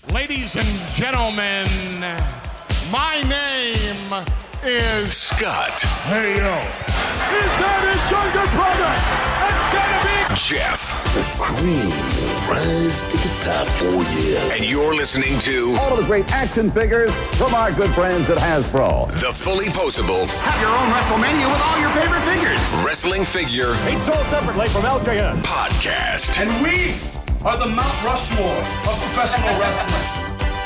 Ladies and gentlemen, my name is Scott. Hey, yo. Is that his younger brother? It's gonna be Jeff. The cream will rise to the top. Oh, yeah. And you're listening to all of the great action figures from our good friends at Hasbro. The Fully Posable Have your own WrestleMania with all your favorite figures. Wrestling Figure Each sold separately from LJN. Podcast. And we are the Mount Rushmore of professional wrestling.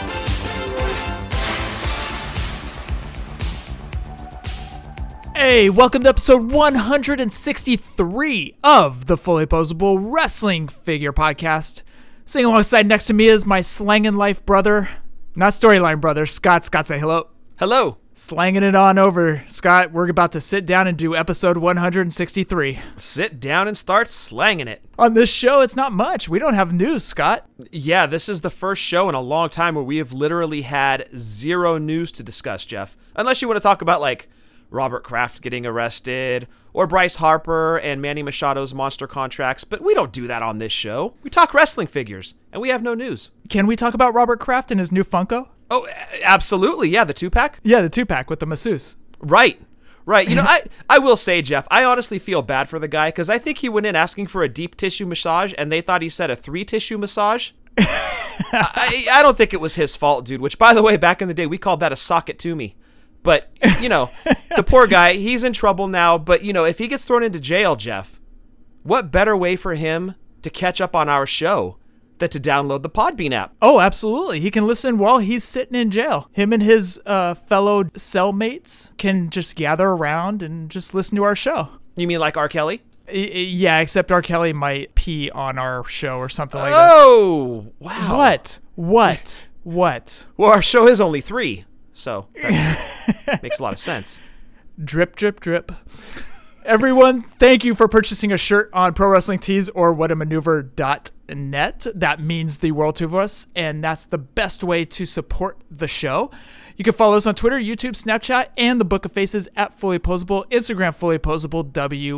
Hey, welcome to episode 163 of the Fully Posable Wrestling Figure Podcast. Sitting alongside next to me is my slangin' life brother, not storyline brother, Scott. Scott, say hello. Hello. Slanging it on over. Scott, we're about to sit down and do episode 163. Sit down and start slanging it. On this show, it's not much. We don't have news, Scott. Yeah, this is the first show in a long time where we have literally had zero news to discuss, Jeff. Unless you want to talk about, like, Robert Kraft getting arrested, or Bryce Harper and Manny Machado's monster contracts, but we don't do that on this show. We talk wrestling figures, and we have no news. Can we talk about Robert Kraft and his new Funko? Oh, absolutely, yeah, the 2-pack? Yeah, the 2-pack with the masseuse. Right. You know, I will say, Jeff, I honestly feel bad for the guy, because I think he went in asking for a deep tissue massage, and they thought he said a 3-tissue massage. I don't think it was his fault, dude, which, by the way, back in the day, we called that a sock it to me. But, you know, the poor guy, he's in trouble now. But, you know, if he gets thrown into jail, Jeff, what better way for him to catch up on our show than to download the Podbean app? Oh, absolutely. He can listen while he's sitting in jail. Him and his fellow cellmates can just gather around and just listen to our show. You mean like R. Kelly? Yeah, except R. Kelly might pee on our show or something like that. Oh, wow. What? Well, our show is only 3. So that makes a lot of sense. Drip, drip, drip. Everyone, thank you for purchasing a shirt on Pro Wrestling Tees or whatamaneuver.net. That means the world to us, and that's the best way to support the show. You can follow us on Twitter, YouTube, Snapchat, and the Book of Faces at Fully Posable, Instagram, Fully Posable,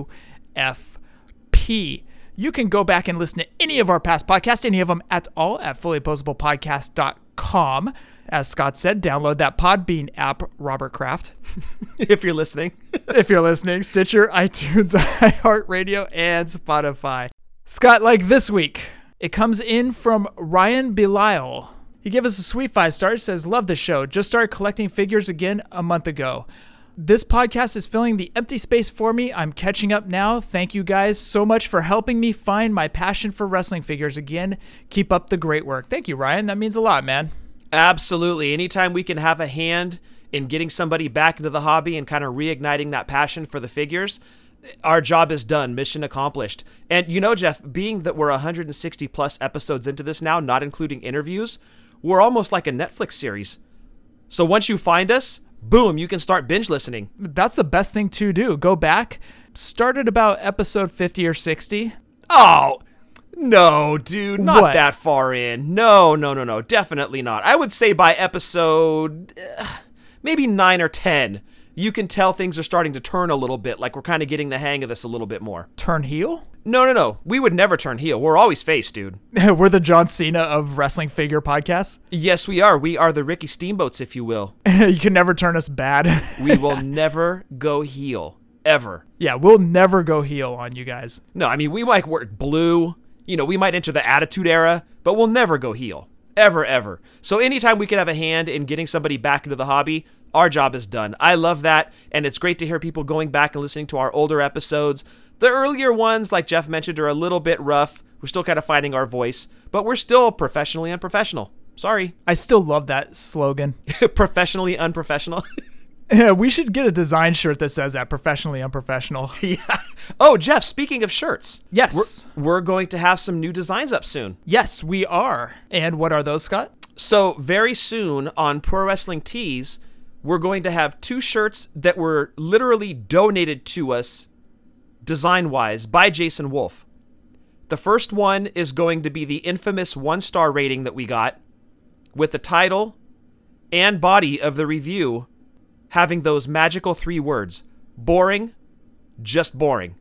WFP. You can go back and listen to any of our past podcasts, any of them at all, at fullyposablepodcast.com. As Scott said, download that Podbean app, Robert Kraft. If you're listening. Stitcher, iTunes, iHeartRadio, and Spotify. Scott, like this week, it comes in from Ryan Belisle. He gave us a sweet 5 stars, says, love the show. Just started collecting figures again a month ago. This podcast is filling the empty space for me. I'm catching up now. Thank you guys so much for helping me find my passion for wrestling figures again. Keep up the great work. Thank you, Ryan. That means a lot, man. Absolutely. Anytime we can have a hand in getting somebody back into the hobby and kind of reigniting that passion for the figures, our job is done. Mission accomplished. And you know, Jeff, being that we're 160 plus episodes into this now, not including interviews, we're almost like a Netflix series. So once you find us, boom, you can start binge listening. That's the best thing to do. Go back. Start at about episode 50 or 60. Oh, no, dude, not What? that far in. No, definitely not. I would say by episode maybe 9 or 10, you can tell things are starting to turn a little bit, like we're kind of getting the hang of this a little bit more. Turn heel? No. We would never turn heel. We're always face, dude. We're the John Cena of wrestling figure podcasts. Yes, we are. We are the Ricky Steamboats, if you will. You can never turn us bad. We will never go heel, ever. Yeah, we'll never go heel on you guys. No, I mean, we might work blue. You know, we might enter the Attitude Era, but we'll never go heel. Ever. So anytime we can have a hand in getting somebody back into the hobby, our job is done. I love that, and it's great to hear people going back and listening to our older episodes. The earlier ones, like Jeff mentioned, are a little bit rough. We're still kind of finding our voice, but we're still professionally unprofessional. Sorry. I still love that slogan. Professionally unprofessional. Yeah, we should get a design shirt that says that, professionally unprofessional. Yeah. Oh, Jeff, speaking of shirts. Yes. We're going to have some new designs up soon. Yes, we are. And what are those, Scott? So very soon on Pro Wrestling Tees, we're going to have 2 shirts that were literally donated to us design-wise by Jason Wolf. The first one is going to be the infamous 1-star rating that we got with the title and body of the review having those magical 3 words, boring, just boring.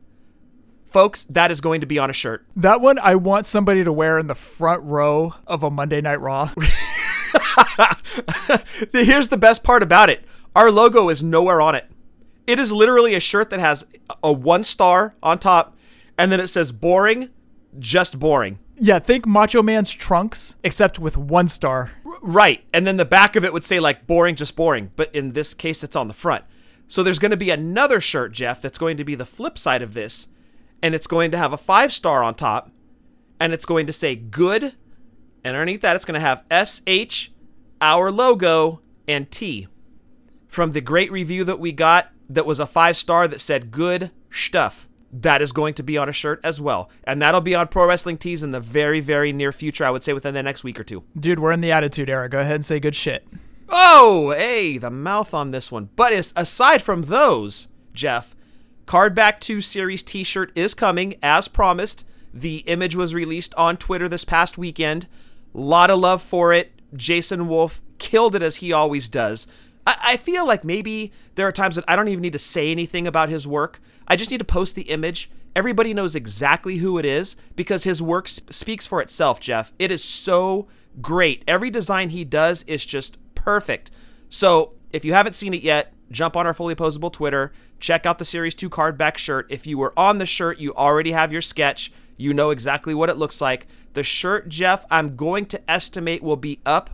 Folks, that is going to be on a shirt. That one I want somebody to wear in the front row of a Monday Night Raw. Here's the best part about it. Our logo is nowhere on it. It is literally a shirt that has a 1 star on top, and then it says boring, just boring. Yeah, think Macho Man's trunks, except with 1 star. Right, and then the back of it would say like boring, just boring, but in this case it's on the front. So there's going to be another shirt, Jeff, that's going to be the flip side of this, and it's going to have a 5 star on top, and it's going to say good, and underneath that it's going to have SH, our logo, and T. From the great review that we got that was a 5 star that said good stuff. That is going to be on a shirt as well. And that'll be on Pro Wrestling Tees in the very, very near future, I would say within the next week or two. Dude, we're in the Attitude Era. Go ahead and say good shit. Oh, hey, the mouth on this one. But aside from those, Jeff, Cardback 2 Series t-shirt is coming, as promised. The image was released on Twitter this past weekend. Lot of love for it. Jason Wolf killed it as he always does. I feel like maybe there are times that I don't even need to say anything about his work. I just need to post the image. Everybody knows exactly who it is because his work speaks for itself, Jeff. It is so great. Every design he does is just perfect. So if you haven't seen it yet, jump on our Fully Posable Twitter. Check out the Series 2 Cardback shirt. If you were on the shirt, you already have your sketch. You know exactly what it looks like. The shirt, Jeff, I'm going to estimate will be up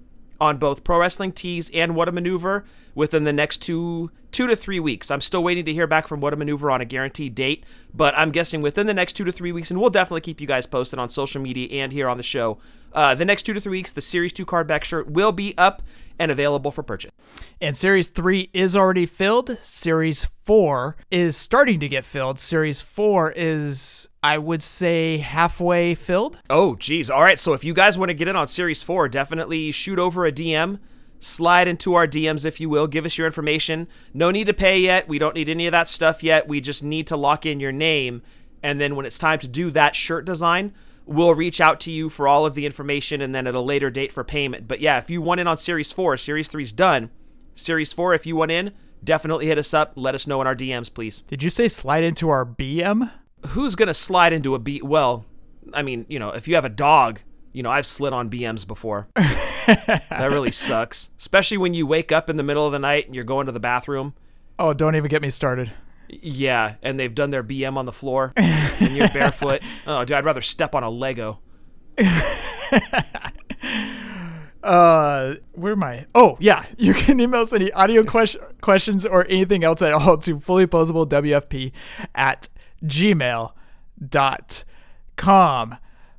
on both Pro Wrestling Tees and What a Maneuver within the next two to 3 weeks. I'm still waiting to hear back from What a Maneuver on a guaranteed date, but I'm guessing within the next 2 to 3 weeks, and we'll definitely keep you guys posted on social media and here on the show. The next 2 to 3 weeks, the Series 2 Cardback shirt will be up and available for purchase. And Series 3 is already filled. Series 4 is starting to get filled. Series 4 is, I would say, halfway filled. Oh, geez. All right, so if you guys want to get in on Series 4, definitely shoot over a DM. Slide into our DMs, if you will. Give us your information. No need to pay yet. We don't need any of that stuff yet. We just need to lock in your name. And then when it's time to do that shirt design, we'll reach out to you for all of the information and then at a later date for payment. But yeah, if you want in on Series 4, Series 3's done. Series 4, if you want in, definitely hit us up. Let us know in our DMs, please. Did you say slide into our BM? Who's going to slide into a B? Well, I mean, if you have a dog, I've slid on BMs before. That really sucks. Especially when you wake up in the middle of the night and you're going to the bathroom. Oh, don't even get me started. Yeah, and they've done their BM on the floor and you're barefoot. Oh, dude, I'd rather step on a Lego. Where am I? Oh, yeah. You can email us any audio questions or anything else at all to fullyposablewfp@gmail.com.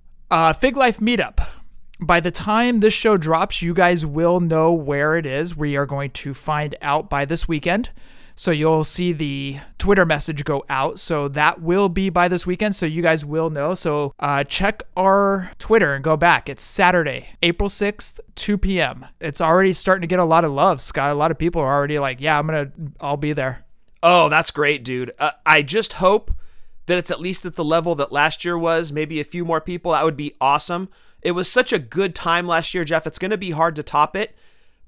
Fig Life Meetup. By the time this show drops, you guys will know where it is. We are going to find out by this weekend. So you'll see the Twitter message go out. So that will be by this weekend. So you guys will know. So check our Twitter and go back. It's Saturday, April 6th, 2 p.m. It's already starting to get a lot of love, Scott. A lot of people are already like, yeah, I'll be there. Oh, that's great, dude. I just hope that it's at least at the level that last year was. Maybe a few more people. That would be awesome. It was such a good time last year, Jeff. It's going to be hard to top it.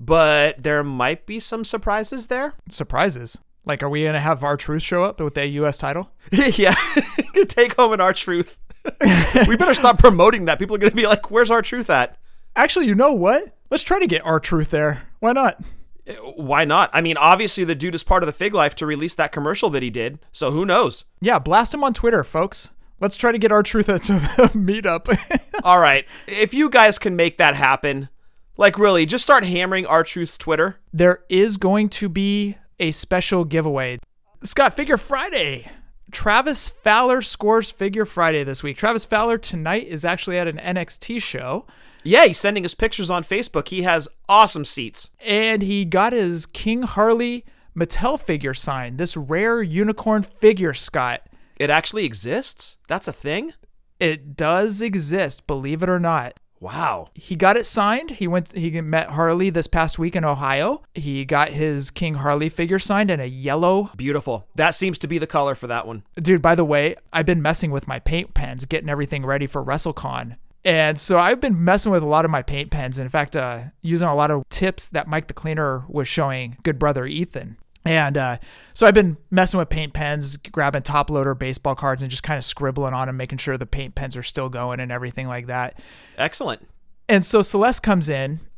But there might be some surprises there. Surprises? Like, are we going to have R-Truth show up with the U.S. title? Yeah. Take home an R-Truth. We better stop promoting that. People are going to be like, where's R-Truth at? Actually, you know what? Let's try to get R-Truth there. Why not? Why not? I mean, obviously the dude is part of the Fig Life to release that commercial that he did. So who knows? Yeah, blast him on Twitter, folks. Let's try to get R-Truth at the meetup. All right. If you guys can make that happen, like really, just start hammering R-Truth's Twitter. There is going to be a special giveaway. Scott, Figure Friday. Travis Fowler scores Figure Friday this week. Travis Fowler tonight is actually at an NXT show. Yeah, he's sending us pictures on Facebook. He has awesome seats. And he got his King Harley Mattel figure signed. This rare unicorn figure, Scott. It actually exists? That's a thing? It does exist, believe it or not. Wow. He got it signed. He met Harley this past week in Ohio. He got his King Harley figure signed in a yellow. Beautiful. That seems to be the color for that one. Dude, by the way, I've been messing with my paint pens, getting everything ready for WrestleCon. And so I've been messing with a lot of my paint pens. In fact, using a lot of tips that Mike the Cleaner was showing good brother Ethan. And so I've been messing with paint pens, grabbing top loader baseball cards and just kind of scribbling on them, making sure the paint pens are still going and everything like that. Excellent. And so Celeste comes in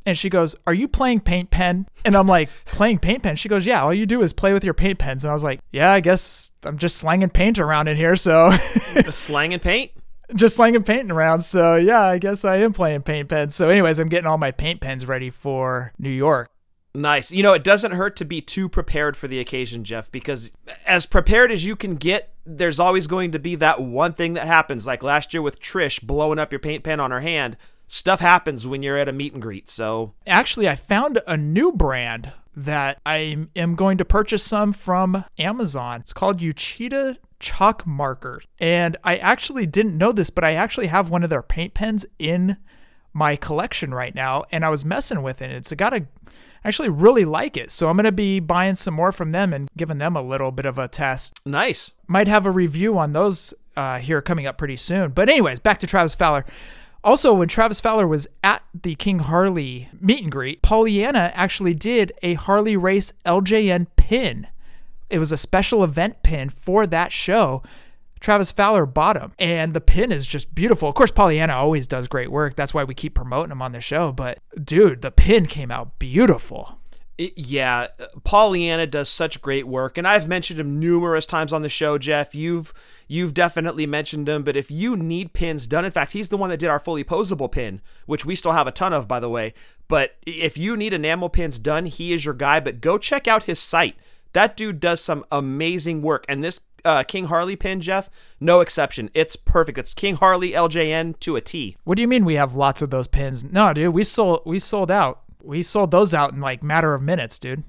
And she goes, "Are you playing paint pen?" And I'm like, "Playing paint pen?" She goes, "Yeah, all you do is play with your paint pens." And I was like, "Yeah, I guess I'm just slanging paint around in here." So Slanging paint? Just slanging paint around. So yeah, I guess I am playing paint pens. So anyways, I'm getting all my paint pens ready for New York. Nice. It doesn't hurt to be too prepared for the occasion, Jeff, because as prepared as you can get, there's always going to be that one thing that happens. Like last year with Trish blowing up your paint pen on her hand. Stuff happens when you're at a meet and greet. So actually, I found a new brand that I am going to purchase some from Amazon. It's called Uchida Chalk Markers. And I actually didn't know this, but I actually have one of their paint pens in my collection right now, and I was messing with it. It's got a actually really like it. So I'm going to be buying some more from them and giving them a little bit of a test. Nice. Might have a review on those here coming up pretty soon. But anyways, back to Travis Fowler. Also, when Travis Fowler was at the King Harley meet and greet, Pollyanna actually did a Harley Race LJN pin. It was a special event pin for that show. Travis Fowler bought him, and the pin is just beautiful. Of course, Pollyanna always does great work. That's why we keep promoting him on the show. But, dude, the pin came out beautiful. Yeah, Pollyanna does such great work, and I've mentioned him numerous times on the show, Jeff. You've definitely mentioned him, but if you need pins done, in fact, he's the one that did our fully posable pin, which we still have a ton of, by the way. But if you need enamel pins done, he is your guy. But go check out his site. That dude does some amazing work, and this King Harley pin, Jeff, no exception. It's perfect. It's King Harley LJN to a T. What do you mean we have lots of those pins? No, dude, we sold out. We sold those out in like matter of minutes, dude.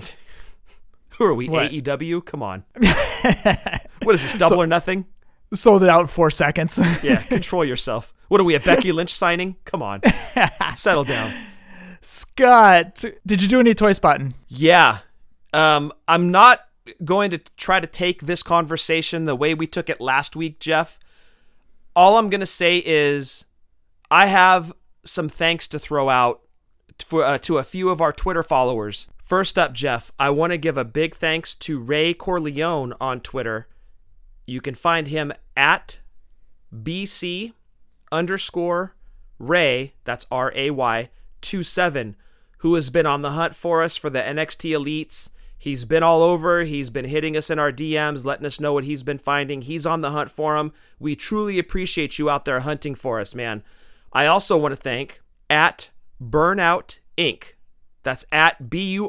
Who are we, what? AEW? Come on. What is this, double or nothing? Sold it out in 4 seconds. Yeah, control yourself. What are we, a Becky Lynch signing? Come on. Settle down. Scott, did you do any toy spotting? Yeah. I'm not going to try to take this conversation the way we took it last week, Jeff. All I'm going to say is I have some thanks to throw out to a few of our Twitter followers. First up, Jeff, I want to give a big thanks to Ray Corleone on Twitter. You can find him at BC_Ray, that's RAY 27, who has been on the hunt for us for the NXT Elites. He's been all over. He's been hitting us in our DMs, letting us know what he's been finding. He's on the hunt for them. We truly appreciate you out there hunting for us, man. I also want to thank at Burnout Inc. That's at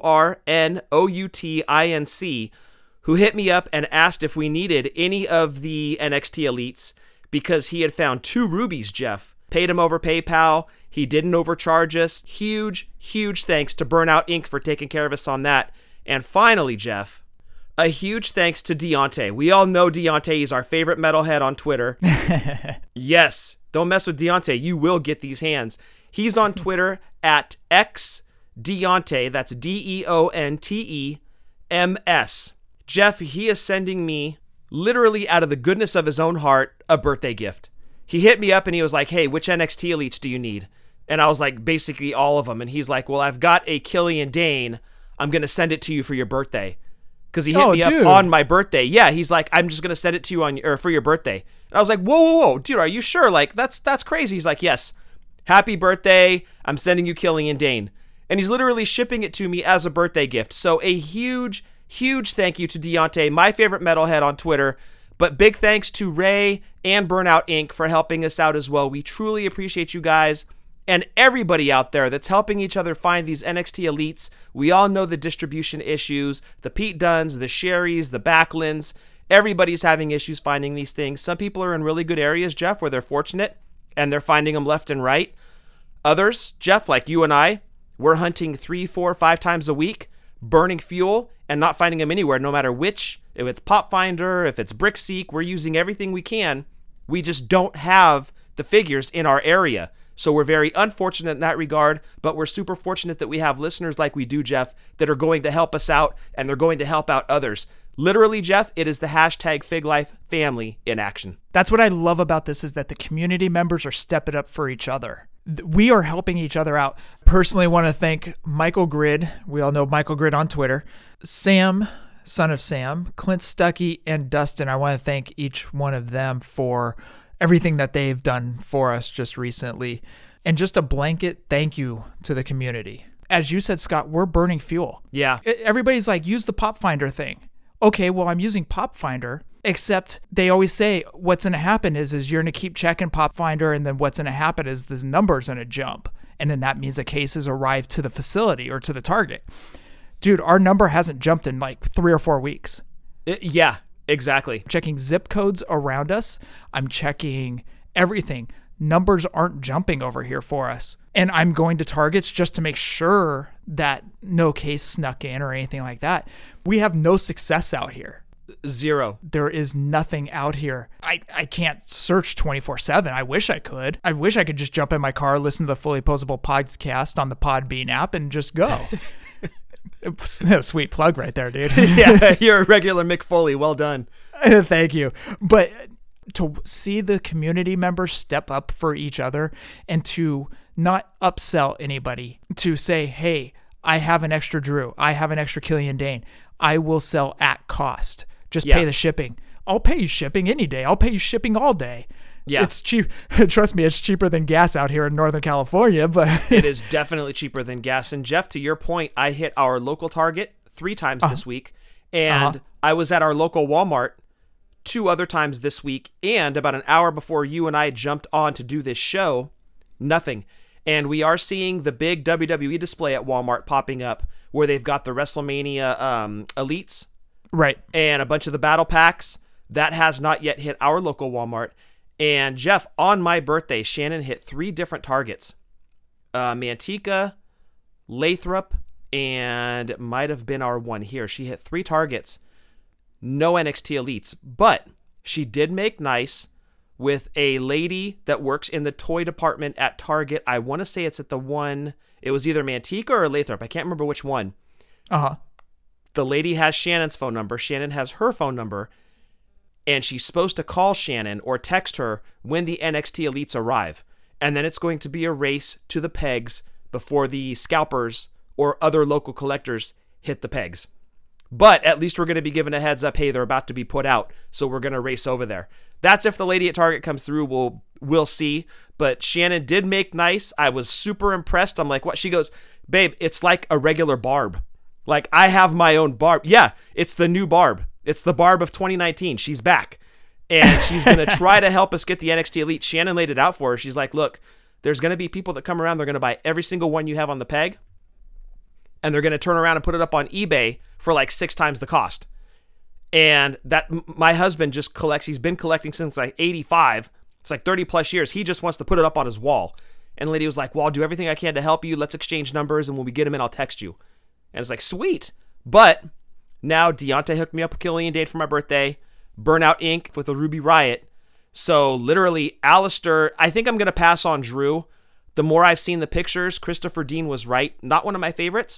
BURNOUTINC, who hit me up and asked if we needed any of the NXT Elites because he had found 2 rubies, Jeff. Paid him over PayPal. He didn't overcharge us. Huge, huge thanks to Burnout Inc. for taking care of us on that. And finally, Jeff, a huge thanks to Deontay. We all know Deontay is our favorite metalhead on Twitter. Yes, don't mess with Deontay. You will get these hands. He's on Twitter at XDeontay. That's DEONTEMS. Jeff, he is sending me, literally out of the goodness of his own heart, a birthday gift. He hit me up and he was like, "Hey, which NXT Elites do you need?" And I was like, basically all of them. And he's like, "Well, I've got a Killian Dane. I'm going to send it to you for your birthday." Because he hit me up on my birthday. Yeah, he's like, "I'm just going to send it to you for your birthday." And I was like, whoa, dude, are you sure? Like, that's crazy. He's like, "Yes, happy birthday. I'm sending you Killian Dane." And he's literally shipping it to me as a birthday gift. So a huge, huge thank you to Deontay, my favorite metalhead on Twitter. But big thanks to Ray and Burnout Inc. for helping us out as well. We truly appreciate you guys. And everybody out there that's helping each other find these NXT Elites. We all know the distribution issues, the Pete Dunnes, the Sherrys, the Backlunds. Everybody's having issues finding these things. Some people are in really good areas, Jeff, where they're fortunate and they're finding them left and right. Others, Jeff, like you and I, we're hunting 3, 4, 5 times a week, burning fuel and not finding them anywhere, no matter which. If it's Pop Finder, if it's BrickSeek, we're using everything we can. We just don't have the figures in our area. So we're very unfortunate in that regard, but we're super fortunate that we have listeners like we do, Jeff, that are going to help us out, and they're going to help out others. Literally, Jeff, it is the hashtag FigLife family in action. That's what I love about this, is that the community members are stepping up for each other. We are helping each other out. Personally, want to thank Michael Grid. We all know Michael Grid on Twitter. Sam, son of Sam, Clint Stuckey, and Dustin. I want to thank each one of them for everything that they've done for us just recently. and just a blanket thank you to the community. As you said, Scott, we're burning fuel. Yeah. Everybody's like, use the Pop Finder thing. Okay, well, I'm using Pop Finder, except they always say what's going to happen is you're going to keep checking Pop Finder, and then what's going to happen is the number's going to jump. And then that means a case has arrived to the facility or to the target. Dude, our number hasn't jumped in like 3 or 4 weeks. Yeah, exactly. I'm checking zip codes around us. I'm checking everything. Numbers aren't jumping over here for us. And I'm going to targets just to make sure that no case snuck in or anything like that. We have no success out here. Zero. There is nothing out here. I can't search 24/7. I wish I could. I wish I could just jump in my car, listen to the Fully Posable podcast on the Podbean app, and just go. Sweet plug right there, dude. Yeah, you're a regular Mick Foley. Well done. Thank you. But to see the community members step up for each other and to not upsell anybody, to say, hey, I have an extra Drew. I have an extra Killian Dane. I will sell at cost. Just pay the shipping. I'll pay you shipping any day. I'll pay you shipping all day. Yeah. It's cheap. Trust me, it's cheaper than gas out here in Northern California, but it is definitely cheaper than gas. And Jeff, to your point, I hit our local Target 3 times this week, and I was at our local Walmart 2 other times this week, and about an hour before you and I jumped on to do this show, nothing. And we are seeing the big WWE display at Walmart popping up where they've got the WrestleMania Elites. Right. And a bunch of the battle packs. That has not yet hit our local Walmart. And Jeff, on my birthday, Shannon hit 3 different targets. Manteca, Lathrop, and it might have been our one here. She hit 3 targets. No NXT Elites. But she did make nice with a lady that works in the toy department at Target. I want to say it's at the one, it was either Manteca or Lathrop. I can't remember which one. The lady has Shannon's phone number. Shannon has her phone number. And she's supposed to call Shannon or text her when the NXT Elites arrive. And then it's going to be a race to the pegs before the scalpers or other local collectors hit the pegs. But at least we're going to be given a heads up, hey, they're about to be put out, so we're going to race over there. That's if the lady at Target comes through, we'll see. But Shannon did make nice. I was super impressed. I'm like, what? She goes, babe, it's like a regular Barb. Like, I have my own Barb. Yeah, it's the new Barb. It's the Barb of 2019. She's back. And she's going to try to help us get the NXT Elite. Shannon laid it out for her. She's like, look, there's going to be people that come around. They're going to buy every single one you have on the peg. And they're going to turn around and put it up on eBay for like 6 times the cost. And that my husband just collects. He's been collecting since like 85. It's like 30 plus years. He just wants to put it up on his wall. And the lady was like, well, I'll do everything I can to help you. Let's exchange numbers. And when we get them in, I'll text you. And it's like, sweet. But now Deontay hooked me up with Killian Dane for my birthday. Burnout Inc. with a Ruby Riot. So literally, Alistair, I think I'm going to pass on Drew. The more I've seen the pictures, Christopher Dean was right. Not one of my favorites.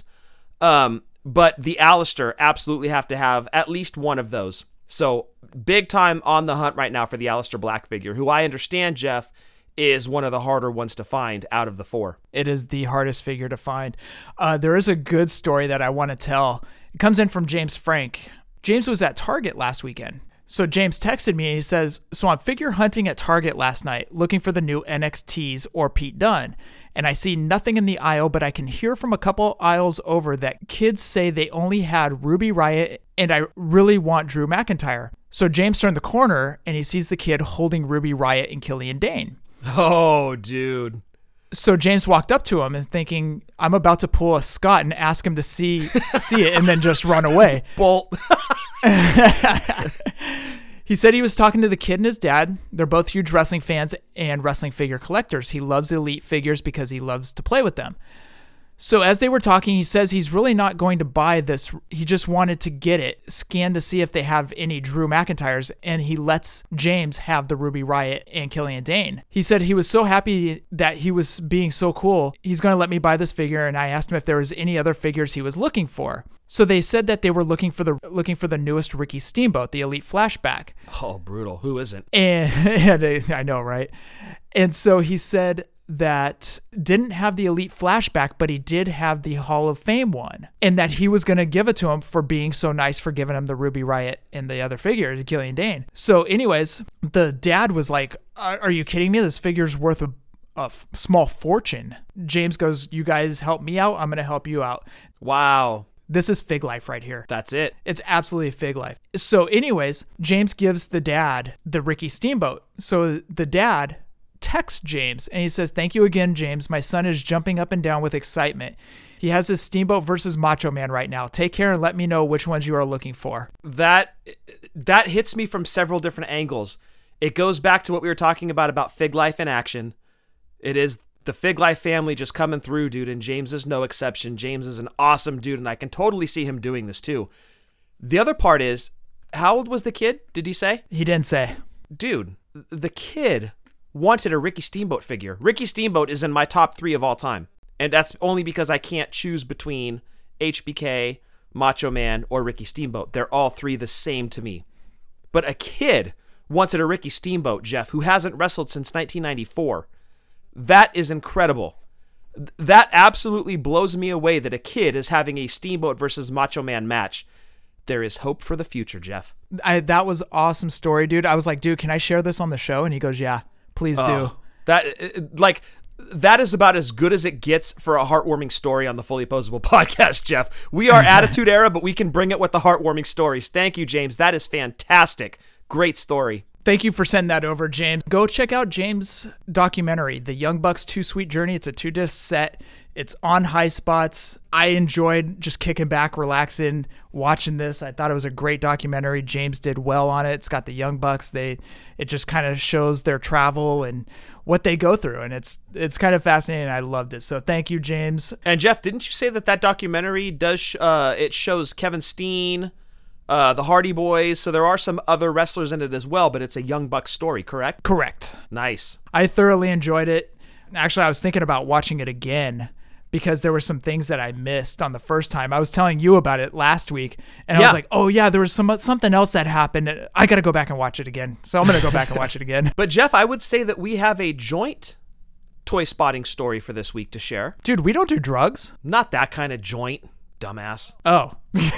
But the Alistair absolutely have to have at least one of those. So big time on the hunt right now for the Alistair Black figure, who I understand, Jeff, is one of the harder ones to find out of the 4. It is the hardest figure to find. There is a good story that I want to tell. It comes in from James Frank. James was at Target last weekend. So James texted me and he says, so I'm figure hunting at Target last night, looking for the new NXTs or Pete Dunne. And I see nothing in the aisle, but I can hear from a couple aisles over that kids say they only had Ruby Riot and I really want Drew McIntyre. So James turned the corner and he sees the kid holding Ruby Riot and Killian Dane. Oh, dude. So James walked up to him and thinking, I'm about to pull a Scott and ask him to see it and then just run away. Bolt. He said he was talking to the kid and his dad. They're both huge wrestling fans and wrestling figure collectors. He loves Elite figures because he loves to play with them. So as they were talking, he says he's really not going to buy this. He just wanted to get it, scan to see if they have any Drew McIntyres, and he lets James have the Ruby Riot and Killian Dane. He said he was so happy that he was being so cool. He's going to let me buy this figure, and I asked him if there was any other figures he was looking for. So they said that they were looking for the newest Ricky Steamboat, the Elite Flashback. Oh, brutal. Who isn't? And I know, right? And so he said that didn't have the Elite Flashback, but he did have the Hall of Fame one, and that he was going to give it to him for being so nice for giving him the Ruby Riot and the other figure, Killian Dane. So anyways, the dad was like, are you kidding me? This figure's worth a small fortune. James goes, you guys help me out, I'm going to help you out. Wow. This is Fig Life right here. That's it. It's absolutely Fig Life. So anyways, James gives the dad the Ricky Steamboat. So the dad texts James and he says, thank you again, James. My son is jumping up and down with excitement. He has his Steamboat versus Macho Man right now. Take care and let me know which ones you are looking for. That hits me from several different angles. It goes back to what we were talking about Fig Life in action. It is the Fig Life family just coming through, dude, and James is no exception. James is an awesome dude, and I can totally see him doing this too. The other part is, how old was the kid, did he say? He didn't say. Dude, the kid wanted a Ricky Steamboat figure. Ricky Steamboat is in my top 3 of all time, and that's only because I can't choose between HBK, Macho Man, or Ricky Steamboat. They're all 3 the same to me. But a kid wanted a Ricky Steamboat, Jeff, who hasn't wrestled since 1994. That is incredible. That absolutely blows me away that a kid is having a Steamboat versus Macho Man match. There is hope for the future, Jeff. That was an awesome story, dude. I was like, dude, can I share this on the show? And he goes, yeah, please do. That is about as good as it gets for a heartwarming story on the Fully Posable podcast, Jeff. We are Attitude Era, but we can bring it with the heartwarming stories. Thank you, James. That is fantastic. Great story. Thank you for sending that over, James. Go check out James' documentary, The Young Bucks 2 Sweet Journey. It's a 2-disc set. It's on High Spots. I enjoyed just kicking back, relaxing, watching this. I thought it was a great documentary. James did well on it. It's got the Young Bucks. It just kind of shows their travel and what they go through, and it's kind of fascinating. I loved it. So thank you, James. And Jeff, didn't you say that documentary does it shows Kevin Steen, the Hardy Boys, so there are some other wrestlers in it as well, but it's a Young Bucks story, correct? Correct. Nice. I thoroughly enjoyed it. Actually, I was thinking about watching it again because there were some things that I missed on the first time. I was telling you about it last week, and I was like, oh yeah, there was something else that happened. I got to go back and watch it again. So I'm going to go back and watch it again. But Jeff, I would say that we have a joint toy spotting story for this week to share. Dude, we don't do drugs. Not that kind of joint, dumbass. Oh.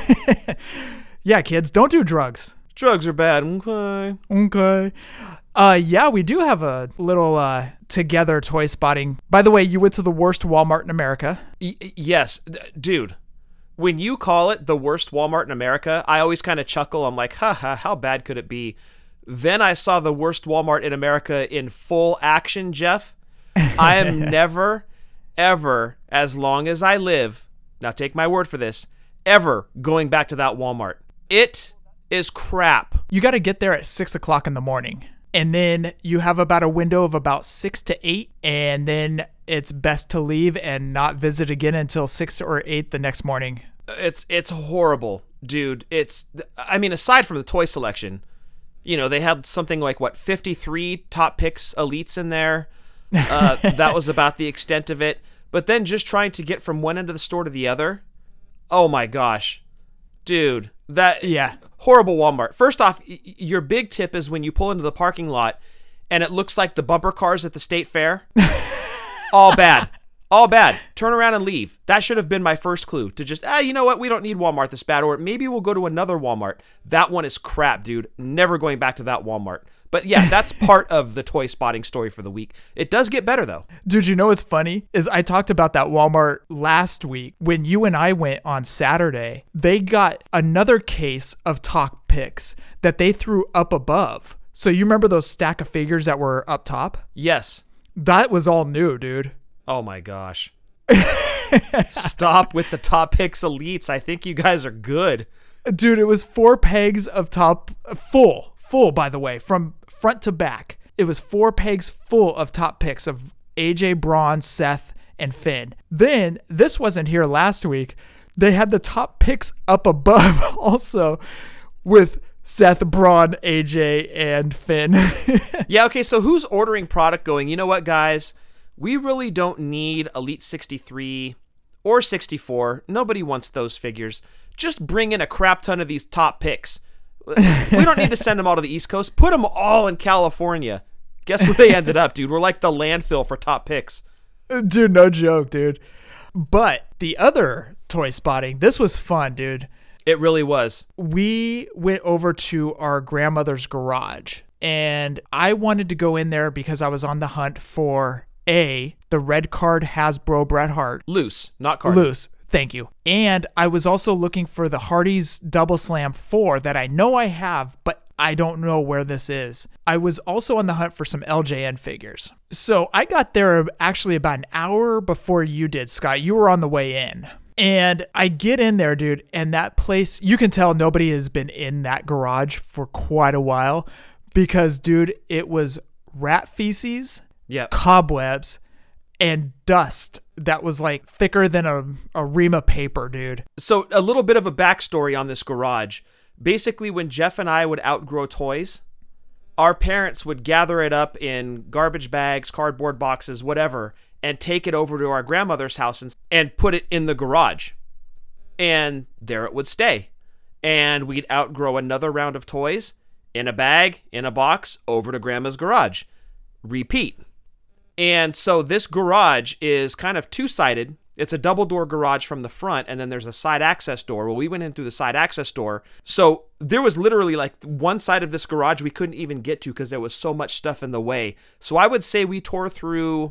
Yeah, kids, don't do drugs. Drugs are bad. Okay. Yeah, we do have a little together toy spotting. By the way, you went to the worst Walmart in America. Yes, dude. When you call it the worst Walmart in America, I always kind of chuckle. I'm like, haha, how bad could it be? Then I saw the worst Walmart in America in full action, Jeff. I am never, ever, as long as I live, now take my word for this, ever going back to that Walmart. It is crap. You got to get there at 6 o'clock in the morning. And then you have about a window of about 6 to 8. And then it's best to leave and not visit again until 6 or 8 the next morning. It's horrible, dude. Aside from the toy selection, they had something like, 53 top picks elites in there. That was about the extent of it. But then just trying to get from one end of the store to the other. Oh my gosh. Dude, horrible Walmart. First off, your big tip is when you pull into the parking lot and it looks like the bumper cars at the state fair. All bad. All bad. Turn around and leave. That should have been my first clue to just, you know what? We don't need Walmart this bad. Or maybe we'll go to another Walmart. That one is crap, dude. Never going back to that Walmart. But yeah, that's part of the toy spotting story for the week. It does get better, though. Dude, you know what's funny? Is I talked about that Walmart last week. When you and I went on Saturday, they got another case of top picks that they threw up above. So you remember those stack of figures that were up top? Yes. That was all new, dude. Oh my gosh. Stop with the top picks elites. I think you guys are good. Dude, it was 4 pegs of top full, by the way, from front to back. It was 4 pegs full of top picks of AJ, Braun, Seth, and Finn. Then, this wasn't here last week. They had the top picks up above also with Seth, Braun, AJ, and Finn. Yeah, okay, so who's ordering product going, you know what, guys? We really don't need Elite 63 or 64. Nobody wants those figures. Just bring in a crap ton of these top picks. We don't need to send them all to the East Coast. Put them all in California. Guess where they ended up, dude? We're like the landfill for top picks. Dude, no joke, dude. But the other toy spotting, this was fun, dude. It really was. We went over to our grandmother's garage, and I wanted to go in there because I was on the hunt for the red card Hasbro Bret Hart. Loose, not card. Loose. Thank you. And I was also looking for the Hardy's Double Slam 4 that I know I have, but I don't know where this is. I was also on the hunt for some LJN figures. So I got there actually about an hour before you did, Scott. You were on the way in. And I get in there, dude, and that place, you can tell nobody has been in that garage for quite a while because, dude, it was rat feces, cobwebs, and dust that was like thicker than a ream of paper, dude. So a little bit of a backstory on this garage. Basically, when Jeff and I would outgrow toys, our parents would gather it up in garbage bags, cardboard boxes, whatever, and take it over to our grandmother's house and put it in the garage. And there it would stay. And we'd outgrow another round of toys in a bag, in a box, over to grandma's garage. Repeat. And so this garage is kind of two-sided. It's a double-door garage from the front, and then there's a side access door. Well, we went in through the side access door. So there was literally like one side of this garage we couldn't even get to because there was so much stuff in the way. So I would say we tore through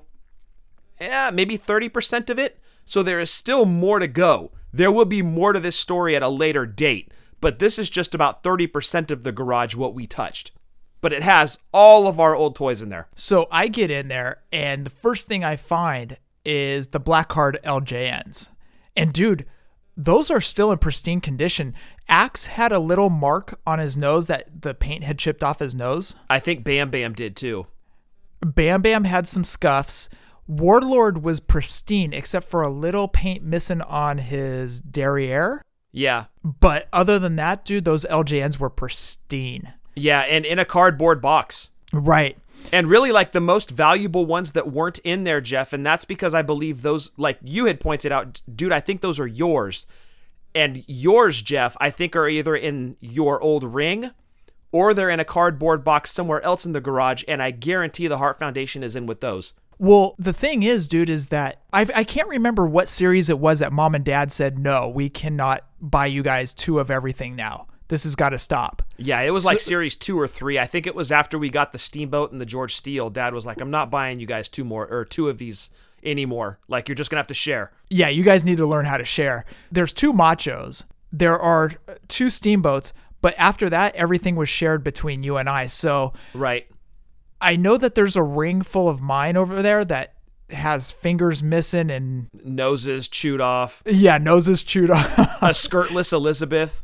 maybe 30% of it. So there is still more to go. There will be more to this story at a later date. But this is just about 30% of the garage what we touched. But it has all of our old toys in there. So I get in there, and the first thing I find is the black card LJNs. And dude, those are still in pristine condition. Axe had a little mark on his nose that the paint had chipped off his nose. I think Bam Bam did too. Bam Bam had some scuffs. Warlord was pristine except for a little paint missing on his derriere. Yeah. But other than that, dude, those LJNs were pristine. Yeah, and in a cardboard box. Right. And really, like, the most valuable ones that weren't in there, Jeff, and that's because I believe those, like you had pointed out, dude, I think those are yours. And yours, Jeff, I think are either in your old ring or they're in a cardboard box somewhere else in the garage, and I guarantee the Hart Foundation is in with those. Well, the thing is, dude, is that I can't remember what series it was that Mom and Dad said, no, we cannot buy you guys 2 of everything now. This has got to stop. Yeah, it was like series 2 or 3. I think it was after we got the Steamboat and the George Steele. Dad was like, I'm not buying you guys 2 of these anymore. Like, you're just going to have to share. Yeah, you guys need to learn how to share. There's 2 Machos. There are 2 Steamboats. But after that, everything was shared between you and I. So right. I know that there's a ring full of mine over there that has fingers missing and noses chewed off. Yeah, noses chewed off. A skirtless Elizabeth.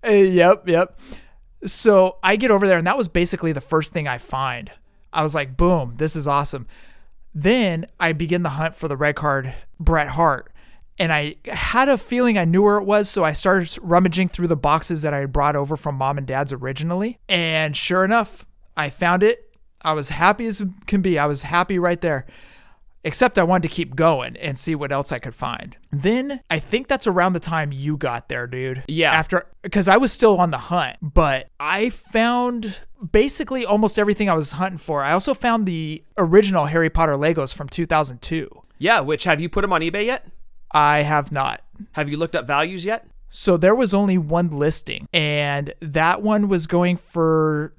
Yep. So I get over there, and that was basically the first thing I find. I was like, boom, this is awesome. Then I begin the hunt for the red card Bret Hart, and I had a feeling I knew where it was, so I started rummaging through the boxes that I had brought over from Mom and Dad's originally, and sure enough, I found it. I was happy as can be. I was happy right there. Except I wanted to keep going and see what else I could find. Then I think that's around the time you got there, dude. Yeah. Because I was still on the hunt, but I found basically almost everything I was hunting for. I also found the original Harry Potter Legos from 2002. Yeah, which have you put them on eBay yet? I have not. Have you looked up values yet? So there was only one listing, and that one was going for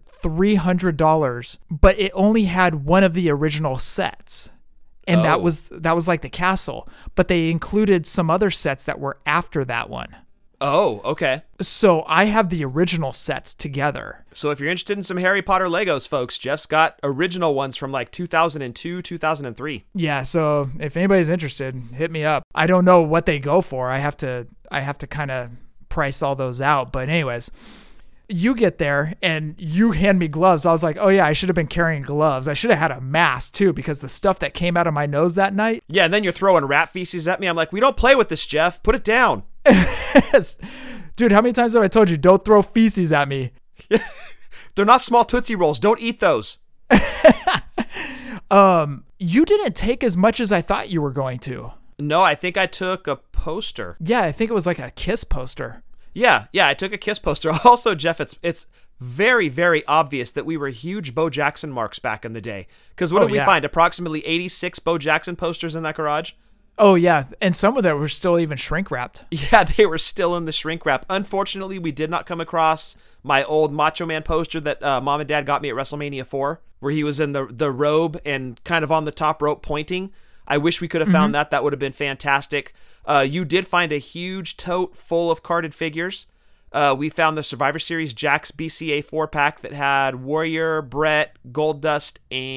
$300, but it only had one of the original sets. And that was like the castle, but they included some other sets that were after that one. Oh, okay. So I have the original sets together. So if you're interested in some Harry Potter Legos, folks, Jeff's got original ones from like 2002, 2003. Yeah, so if anybody's interested, hit me up. I don't know what they go for. I have to kind of price all those out. But anyways, you get there and you hand me gloves. I was like, oh yeah, I should have been carrying gloves. I should have had a mask too, because the stuff that came out of my nose that night. Yeah, and then you're throwing rat feces at me. I'm like, we don't play with this, Jeff. Put it down. Dude, how many times have I told you, don't throw feces at me? They're not small Tootsie Rolls. Don't eat those. You didn't take as much as I thought you were going to. No, I think I took a poster. Yeah, I think it was like a Kiss poster. Yeah, I took a Kiss poster. Also, Jeff, it's very, very obvious that we were huge Bo Jackson marks back in the day. Because what did we find? Approximately 86 Bo Jackson posters in that garage? Oh, yeah. And some of them were still even shrink wrapped. Yeah, they were still in the shrink wrap. Unfortunately, we did not come across my old Macho Man poster that Mom and Dad got me at WrestleMania 4. where he was in the robe and kind of on the top rope pointing. I wish we could have found that. That would have been fantastic. You did find a huge tote full of carded figures. We found the Survivor Series Jakks BCA 4-pack that had Warrior, Brett, Goldust,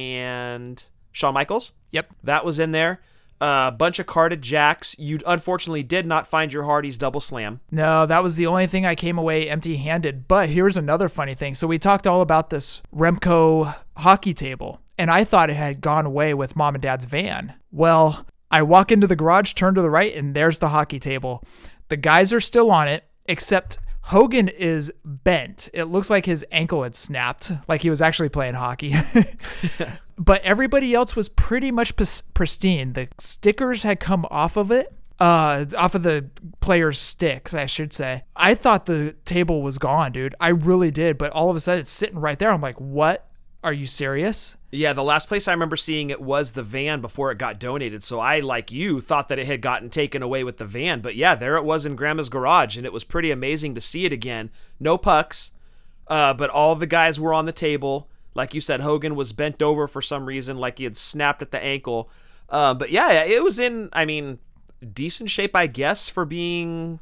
and Shawn Michaels. Yep. That was in there. A bunch of carded Jakks. You unfortunately did not find your Hardy's Double Slam. No, that was the only thing I came away empty-handed. But here's another funny thing. So we talked all about this Remco hockey table, and I thought it had gone away with Mom and Dad's van. Well, I walk into the garage, turn to the right, and there's the hockey table. The guys are still on it, except Hogan is bent. It looks like his ankle had snapped, like he was actually playing hockey. But everybody else was pretty much pristine. The stickers had come off of it, off of the player's sticks, I should say. I thought the table was gone, dude. I really did. But all of a sudden, it's sitting right there. I'm like, what? Are you serious? Yeah, the last place I remember seeing it was the van before it got donated. So I, like you, thought that it had gotten taken away with the van. But yeah, there it was in Grandma's garage, and it was pretty amazing to see it again. No pucks, but all the guys were on the table. Like you said, Hogan was bent over for some reason, like he had snapped at the ankle. But yeah, it was in, decent shape, I guess, for being,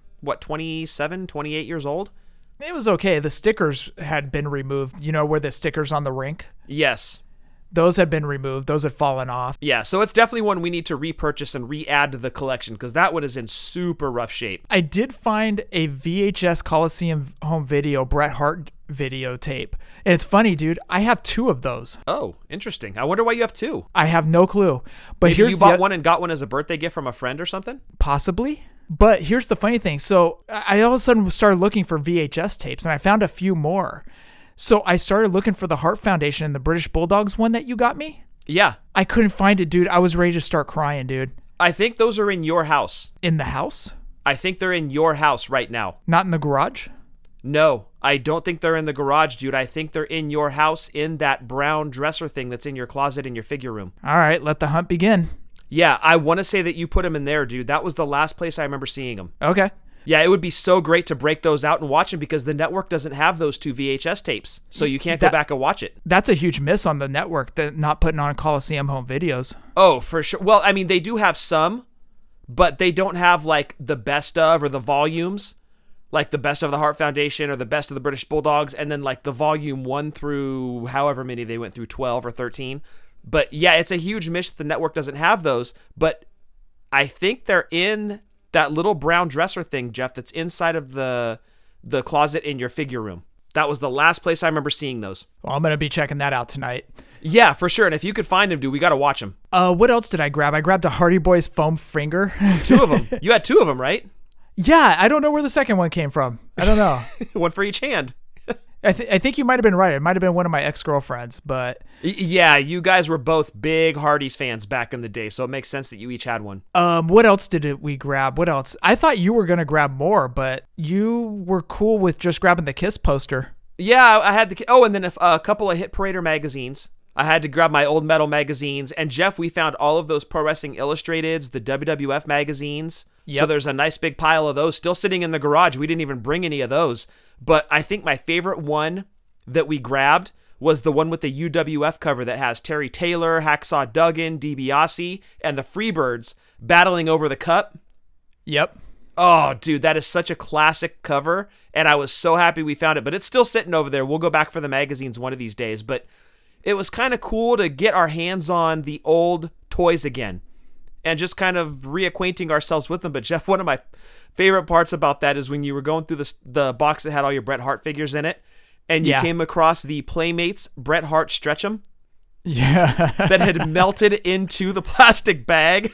27, 28 years old? It was okay. The stickers had been removed. You know where the stickers on the rink? Yes. Those had been removed. Those had fallen off. Yeah, so it's definitely one we need to repurchase and re-add to the collection because that one is in super rough shape. I did find a VHS Coliseum home video Bret Hart videotape. And it's funny, dude. I have 2 of those. Oh, interesting. I wonder why you have 2. I have no clue. But Maybe here's you bought one and got one as a birthday gift from a friend or something? Possibly. But here's the funny thing. So I all of a sudden started looking for VHS tapes, and I found a few more. So I started looking for the Hart Foundation and the British Bulldogs one that you got me. Yeah. I couldn't find it, dude. I was ready to start crying, dude. I think those are in your house. In the house? I think they're in your house right now. Not in the garage? No, I don't think they're in the garage, dude. I think they're in your house in that brown dresser thing that's in your closet in your figure room. All right, let the hunt begin. Yeah, I want to say that you put them in there, dude. That was the last place I remember seeing them. Okay. Yeah, it would be so great to break those out and watch them because the network doesn't have those 2 VHS tapes, so you can't go back and watch it. That's a huge miss on the network, not putting on Coliseum home videos. Oh, for sure. Well, they do have some, but they don't have, like, the best of or the volumes, like the best of the Hart Foundation or the best of the British Bulldogs, and then, like, the volume 1 through however many they went through, 12 or 13. But yeah, it's a huge miss that the network doesn't have those, but I think they're in that little brown dresser thing, Jeff, that's inside of the closet in your figure room. That was the last place I remember seeing those. Well, I'm going to be checking that out tonight. Yeah, for sure. And if you could find them, dude, we got to watch them. What else did I grab? I grabbed a Hardy Boys foam finger. 2 of them. You had 2 of them, right? Yeah, I don't know where the second one came from. I don't know. One for each hand. I think you might have been right. It might have been one of my ex-girlfriends, but... Yeah, you guys were both big Hardy's fans back in the day, so it makes sense that you each had one. What else did we grab? What else? I thought you were going to grab more, but you were cool with just grabbing the Kiss poster. Yeah, I had the... Oh, and then a couple of Hit Parader magazines. I had to grab my old metal magazines. And Jeff, we found all of those Pro Wrestling Illustrateds, the WWF magazines. Yep. So there's a nice big pile of those still sitting in the garage. We didn't even bring any of those. But I think my favorite one that we grabbed was the one with the UWF cover that has Terry Taylor, Hacksaw Duggan, DiBiase, and the Freebirds battling over the cup. Yep. Oh, dude, that is such a classic cover. And I was so happy we found it. But it's still sitting over there. We'll go back for the magazines one of these days. But it was kind of cool to get our hands on the old toys again and just kind of reacquainting ourselves with them. But Jeff, one of my favorite parts about that is when you were going through the box that had all your Bret Hart figures in it, and you came across the Playmates Bret Hart Stretch'em. Yeah. That had melted into the plastic bag.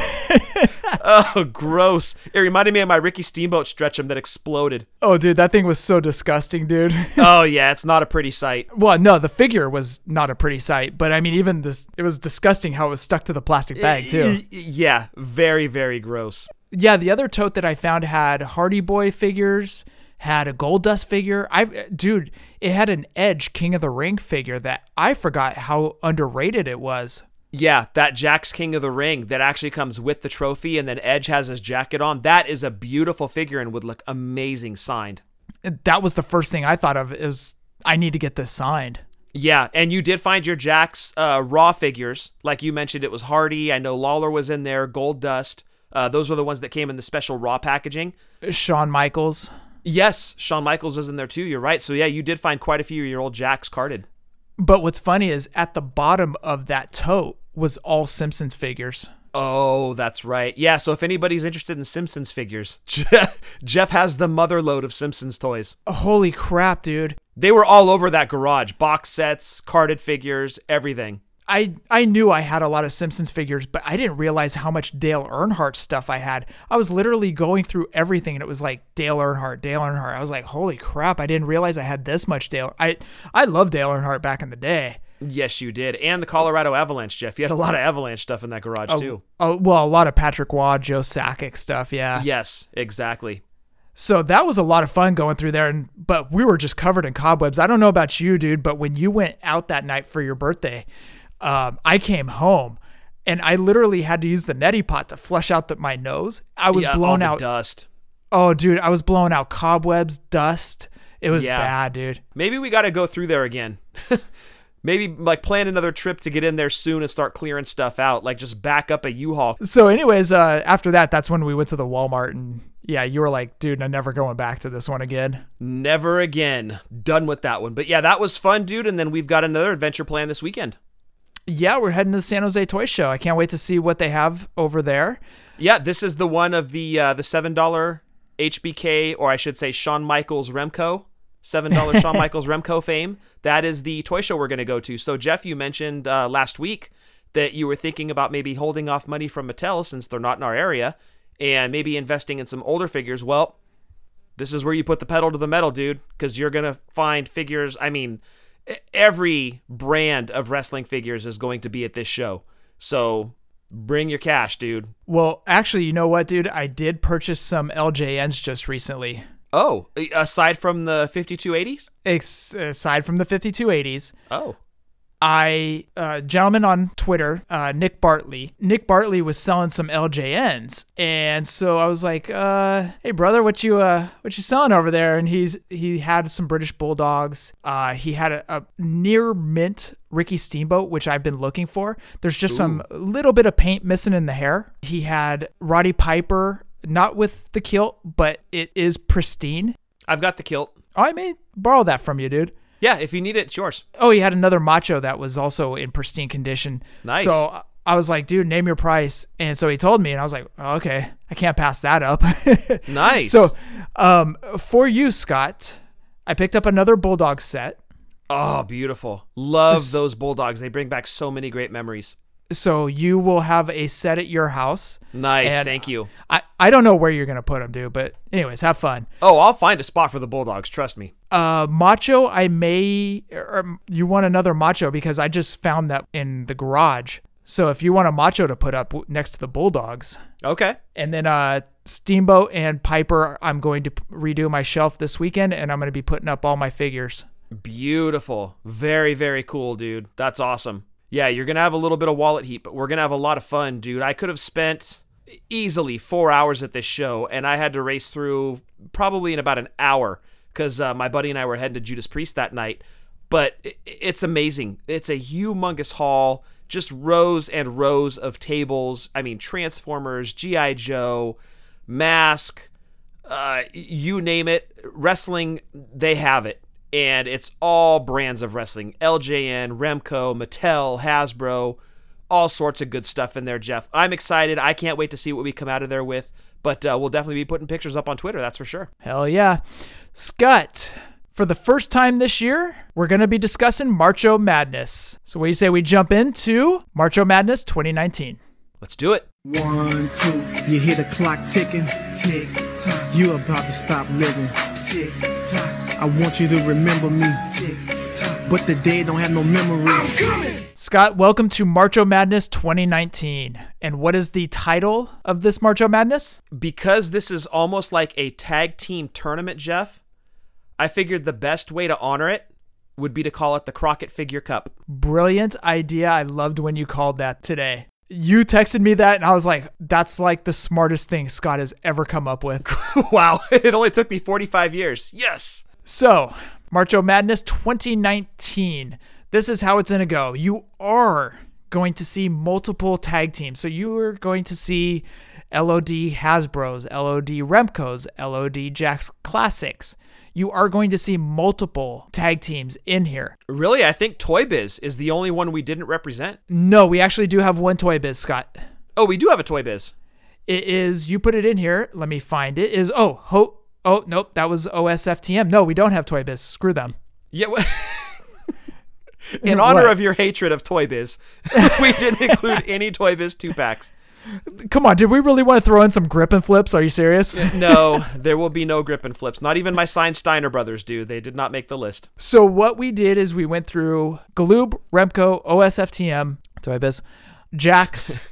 Oh, gross. It reminded me of my Ricky Steamboat Stretch'em that exploded. Oh, dude, that thing was so disgusting, dude. Oh, yeah, it's not a pretty sight. Well, no, the figure was not a pretty sight, but I mean, even this, it was disgusting how it was stuck to the plastic bag, too. Yeah, very, very gross. Yeah, the other tote that I found had Hardy Boy figures, had a Goldust figure. Dude, it had an Edge King of the Ring figure that I forgot how underrated it was. Yeah, that Jakks King of the Ring that actually comes with the trophy and then Edge has his jacket on. That is a beautiful figure and would look amazing signed. That was the first thing I thought of is I need to get this signed. Yeah, and you did find your Jakks Raw figures. Like you mentioned, it was Hardy. I know Lawler was in there, Gold Dust. Those were the ones that came in the special Raw packaging. Shawn Michaels. Yes, Shawn Michaels is in there too. You're right. So yeah, you did find quite a few of your old Jakks carded. But what's funny is at the bottom of that tote was all Simpsons figures. Oh, that's right. Yeah, so if anybody's interested in Simpsons figures, Jeff has the mother load of Simpsons toys. Holy crap, dude. They were all over that garage. Box sets, carded figures, everything. I knew I had a lot of Simpsons figures, but I didn't realize how much Dale Earnhardt stuff I had. I was literally going through everything, and it was like Dale Earnhardt. I was like, holy crap, I didn't realize I had this much Dale. I loved Dale Earnhardt back in the day. Yes, you did. And the Colorado Avalanche, Jeff. You had a lot of Avalanche stuff in that garage, too. Oh, well, a lot of Patrick Waugh, Joe Sakic stuff, yeah. Yes, exactly. So that was a lot of fun going through there, but we were just covered in cobwebs. I don't know about you, dude, but when you went out that night for your birthday, I came home, and I literally had to use the neti pot to flush out my nose. I was blown out. Dust. Oh, dude, I was blowing out cobwebs, dust. It was bad, dude. Maybe we got to go through there again. Maybe like plan another trip to get in there soon and start clearing stuff out. Like just back up a U-Haul. So anyways, after that's when we went to the Walmart, and yeah, you were like, dude, I'm never going back to this one again. Never again. Done with that one. But yeah, that was fun, dude. And then we've got another adventure planned this weekend. Yeah, we're heading to the San Jose Toy Show. I can't wait to see what they have over there. Yeah, this is the one of the $7 HBK, or I should say Shawn Michaels Remco. $7 Shawn Michaels Remco fame. That is the toy show we're going to go to. So, Jeff, you mentioned last week that you were thinking about maybe holding off money from Mattel since they're not in our area and maybe investing in some older figures. Well, this is where you put the pedal to the metal, dude, because you're going to find figures. I mean, every brand of wrestling figures is going to be at this show. So bring your cash, dude. Well, actually, you know what, dude? I did purchase some LJNs just recently. Oh, aside from the 5280s? Aside from the 5280s. Oh. Gentleman on Twitter, Nick Bartley was selling some LJNs. And so I was like, hey brother, what you selling over there? And he had some British Bulldogs. He had a near mint Ricky Steamboat, which I've been looking for. There's just some little bit of paint missing in the hair. He had Roddy Piper, not with the kilt, but it is pristine. I've got the kilt. Oh, I may borrow that from you, dude. Yeah, if you need it, it's yours. Oh, he had another Macho that was also in pristine condition. Nice. So I was like, dude, name your price. And so he told me, and I was like, oh, okay, I can't pass that up. Nice. So for you, Scott, I picked up another Bulldog set. Oh, beautiful. Love those Bulldogs. They bring back so many great memories. So you will have a set at your house. Nice, thank you. I don't know where you're going to put them, dude, but anyways, have fun. Oh, I'll find a spot for the Bulldogs, trust me. Macho, you want another Macho because I just found that in the garage. So if you want a Macho to put up next to the Bulldogs. Okay. And then Steamboat and Piper, I'm going to redo my shelf this weekend, and I'm going to be putting up all my figures. Beautiful. Very, very cool, dude. That's awesome. Yeah, you're going to have a little bit of wallet heat, but we're going to have a lot of fun, dude. I could have spent easily 4 hours at this show, and I had to race through probably in about an hour because my buddy and I were heading to Judas Priest that night. But it's amazing. It's a humongous haul, just rows and rows of tables. I mean, Transformers, G.I. Joe, Mask, you name it. Wrestling, they have it. And it's all brands of wrestling. LJN, Remco, Mattel, Hasbro, all sorts of good stuff in there, Jeff. I'm excited. I can't wait to see what we come out of there with. But we'll definitely be putting pictures up on Twitter, that's for sure. Hell yeah. Scott, for the first time this year, we're going to be discussing Marcho Madness. So what do you say we jump into Marcho Madness 2019? Let's do it. 1, 2, you hear the clock ticking, tick tock. You about to stop living, tick tock. I want you to remember me, tick tock. But the day don't have no memory. I'm coming. Scott, welcome to Marcho Madness 2019. And what is the title of this Marcho Madness? Because this is almost like a tag team tournament, Jeff, I figured the best way to honor it would be to call it the Crockett Figure Cup. Brilliant idea. I loved when you called that today. You texted me that, and I was like, that's like the smartest thing Scott has ever come up with. Wow. It only took me 45 years. Yes. So, Marcho Madness 2019. this is how it's going to go. You are going to see multiple tag teams. So you are going to see LOD Hasbro's, LOD Remco's, LOD Jakks Classics. You are going to see multiple tag teams in here. Really? I think Toy Biz is the only one we didn't represent. No, we actually do have one Toy Biz, Scott. Oh, we do have a Toy Biz. It is, you put it in here. Let me find it. Nope, that was OSFTM. No, we don't have Toy Biz. Screw them. Yeah. In honor of your hatred of Toy Biz, we didn't include any Toy Biz 2-packs. Come on, did we really want to throw in some grip and flips? Are you serious? No, there will be no grip and flips. Not even my signed Steiner brothers do. They did not make the list. So what we did is we went through Galoob, Remco, OSFTM, Toy Biz, Jakks,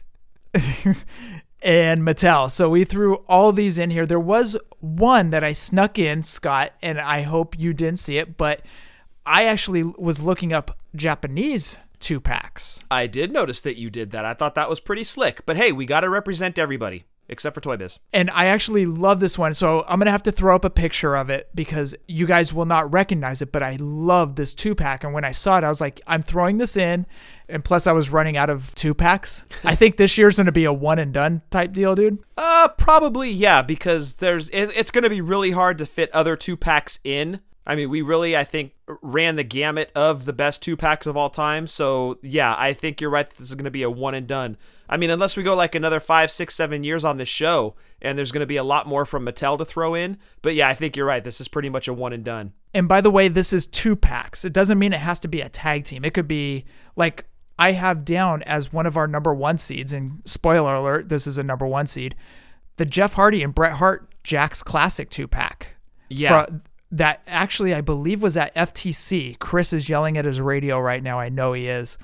and Mattel. So we threw all these in here. There was one that I snuck in, Scott, and I hope you didn't see it, but I actually was looking up Japanese 2-packs. I did notice that you did that. I thought that was pretty slick. But hey, we got to represent everybody, except for Toy Biz. And I actually love this one. So I'm going to have to throw up a picture of it because you guys will not recognize it, but I love this 2-pack. And when I saw it, I was like, I'm throwing this in. And plus I was running out of 2-packs. I think this year's going to be a one and done type deal, dude. Probably, yeah, because it's going to be really hard to fit other 2-packs in. I mean, we really, I think, ran the gamut of the best 2-packs of all time. So, yeah, I think you're right that this is going to be a one and done. I mean, unless we go like another 5, 6, 7 years on this show, and there's going to be a lot more from Mattel to throw in. But, yeah, I think you're right. This is pretty much a one and done. And by the way, this is 2-packs. It doesn't mean it has to be a tag team. It could be like I have down as one of our number 1 seeds, and spoiler alert, this is a number 1 seed, the Jeff Hardy and Bret Hart Jakks Classic 2-pack. Yeah. That actually, I believe, was at FTC. Chris is yelling at his radio right now. I know he is.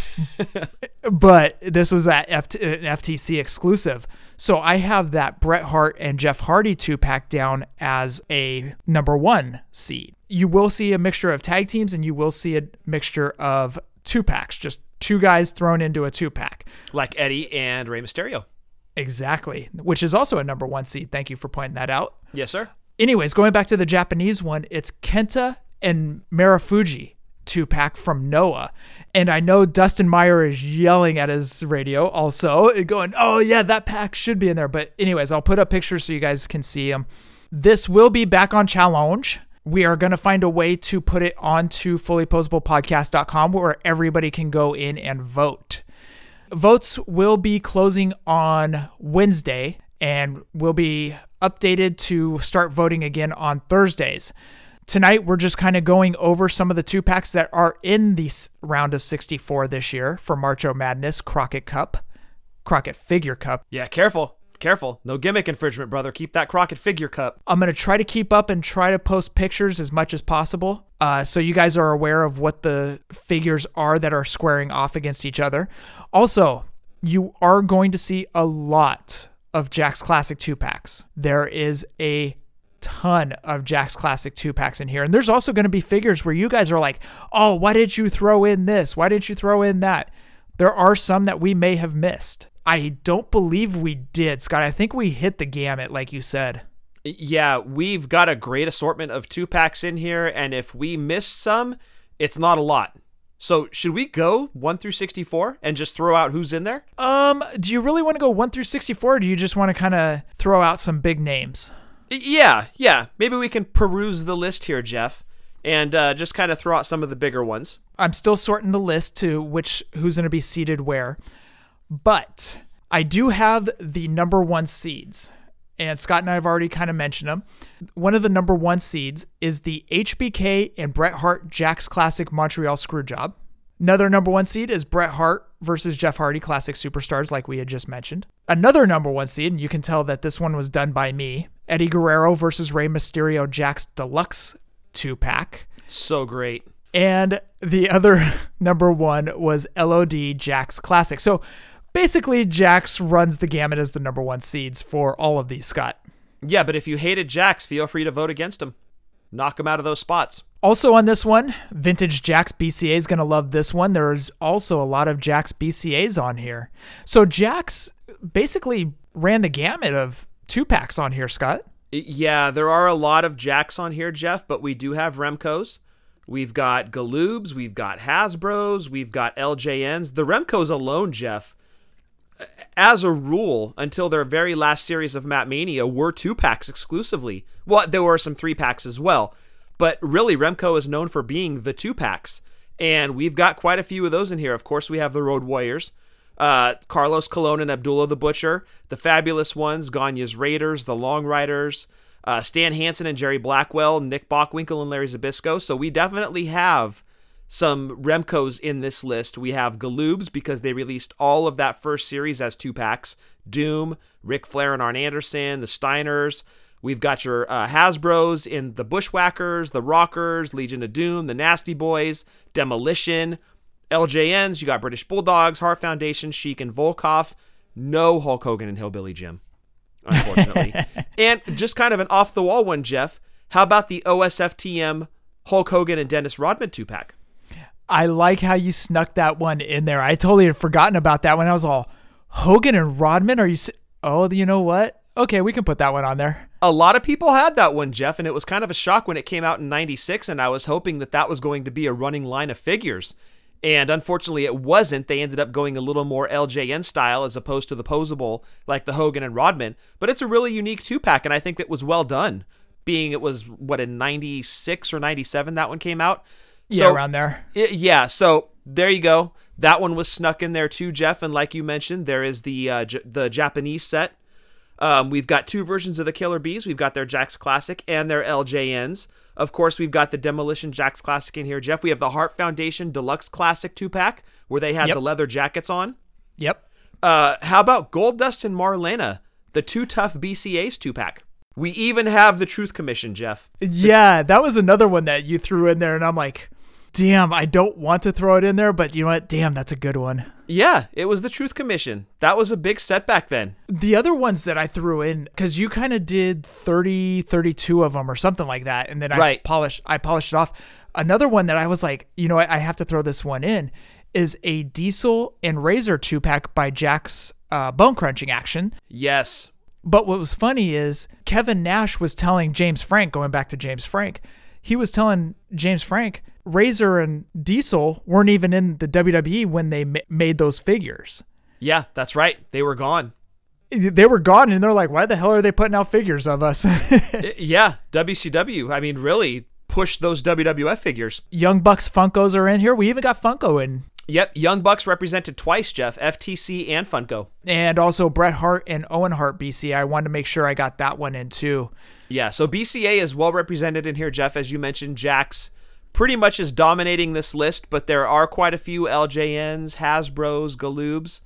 But this was at an FTC exclusive. So I have that Bret Hart and Jeff Hardy 2-pack down as a number 1 seed. You will see a mixture of tag teams and you will see a mixture of 2-packs. Just 2 guys thrown into a 2-pack. Like Eddie and Rey Mysterio. Exactly. Which is also a number 1 seed. Thank you for pointing that out. Yes, sir. Anyways, going back to the Japanese one, it's Kenta and Marufuji 2-pack from Noah. And I know Dustin Meyer is yelling at his radio also, going, oh yeah, that pack should be in there. But anyways, I'll put up pictures so you guys can see them. This will be back on Challenge. We are going to find a way to put it onto fullyposablepodcast.com where everybody can go in and vote. Votes will be closing on Wednesday and will be updated to start voting again on Thursdays. Tonight, we're just kind of going over some of the 2-packs that are in the round of 64 this year for Marcho Madness Crockett Figure Cup. Yeah, careful. No gimmick infringement, brother. Keep that Crockett Figure Cup. I'm going to try to keep up and try to post pictures as much as possible so you guys are aware of what the figures are that are squaring off against each other. Also, you are going to see a lot of Jakks Classic 2-packs. There is a ton of Jakks Classic 2-packs in here. And there's also going to be figures where you guys are like, oh, why didn't you throw in this? Why didn't you throw in that? There are some that we may have missed. I don't believe we did, Scott. I think we hit the gamut, like you said. Yeah, we've got a great assortment of 2-packs in here. And if we missed some, it's not a lot. So should we go 1 through 64 and just throw out who's in there? Do you really want to go 1 through 64 or do you just want to kind of throw out some big names? Yeah. Maybe we can peruse the list here, Jeff, and just kind of throw out some of the bigger ones. I'm still sorting the list to who's going to be seated where, but I do have the number 1 seeds. And Scott and I have already kind of mentioned them. One of the number 1 seeds is the HBK and Bret Hart Jakks Classic Montreal Screwjob. Another number 1 seed is Bret Hart versus Jeff Hardy Classic Superstars, like we had just mentioned. Another number 1 seed, and you can tell that this one was done by me, Eddie Guerrero versus Rey Mysterio Jakks Deluxe 2-pack. So great. And the other number 1 was LOD Jakks Classic. So basically, Jakks runs the gamut as the number 1 seeds for all of these, Scott. Yeah, but if you hated Jakks, feel free to vote against him. Knock him out of those spots. Also on this one, Vintage Jakks BCA is going to love this one. There's also a lot of Jakks BCAs on here. So Jakks basically ran the gamut of 2-packs on here, Scott. Yeah, there are a lot of Jakks on here, Jeff, but we do have Remco's. We've got Galoobs, we've got Hasbros, we've got LJNs. The Remcos alone, Jeff, as a rule, until their very last series of Map Mania, were 2-packs exclusively. Well, there were some 3-packs as well, but really Remco is known for being the 2-packs, and we've got quite a few of those in here. Of course, we have the Road Warriors, Carlos Colon and Abdullah the Butcher, the Fabulous Ones, Ganya's Raiders, the Long Riders, Stan Hansen and Jerry Blackwell, Nick Bockwinkel and Larry Zbyszko. So we definitely have some Remcos in this list. We have Galoobs because they released all of that first series as 2-packs. Doom, Ric Flair and Arn Anderson, the Steiners. We've got your Hasbros in the Bushwhackers, the Rockers, Legion of Doom, the Nasty Boys, Demolition, LJNs. You got British Bulldogs, Heart Foundation, Sheik and Volkov. No Hulk Hogan and Hillbilly Jim, unfortunately. And just kind of an off-the-wall one, Jeff. How about the OSFTM Hulk Hogan and Dennis Rodman 2-pack? I like how you snuck that one in there. I totally had forgotten about that one. I was all, Hogan and Rodman? Are you... Oh, you know what? Okay, we can put that one on there. A lot of people had that one, Jeff, and it was kind of a shock when it came out in 96, and I was hoping that that was going to be a running line of figures. And unfortunately, it wasn't. They ended up going a little more LJN style as opposed to the posable like the Hogan and Rodman. But it's a really unique 2-pack, and I think that was well done, being it was, in 96 or 97 that one came out? Yeah, so, around there. So there you go. That one was snuck in there too, Jeff. And like you mentioned, there is the Japanese set. We've got 2 versions of the Killer Bees. We've got their Jakks Classic and their LJNs. Of course, we've got the Demolition Jakks Classic in here, Jeff. We have the Heart Foundation Deluxe Classic 2-pack where they had the leather jackets on. Yep. How about Goldust and Marlena, the 2 Tough BCAs 2-pack? We even have the Truth Commission, Jeff. Yeah, that was another one that you threw in there, and I'm like, damn, I don't want to throw it in there, but you know what? Damn, that's a good one. Yeah, it was the Truth Commission. That was a big setback then. The other ones that I threw in, because you kind of did 30, 32 of them or something like that, and then I polished it off. Another one that I was like, you know what? I have to throw this one in is a Diesel and Razor 2-pack by Jakks Bone Crunching Action. Yes. But what was funny is Kevin Nash was telling James Frank, going back to James Frank, he was telling James Frank, Razor and Diesel weren't even in the WWE when they made those figures. Yeah, that's right. They were gone. They were gone, and they're like, why the hell are they putting out figures of us? Yeah, WCW, I mean, really pushed those WWF figures. Young Bucks Funkos are in here. We even got Funko in. Yep, Young Bucks represented twice, Jeff, FTC and Funko. And also Bret Hart and Owen Hart BCA. I wanted to make sure I got that one in too. Yeah, so BCA is well represented in here, Jeff. As you mentioned, Jakks pretty much is dominating this list, but there are quite a few LJNs, Hasbros, Galoobs.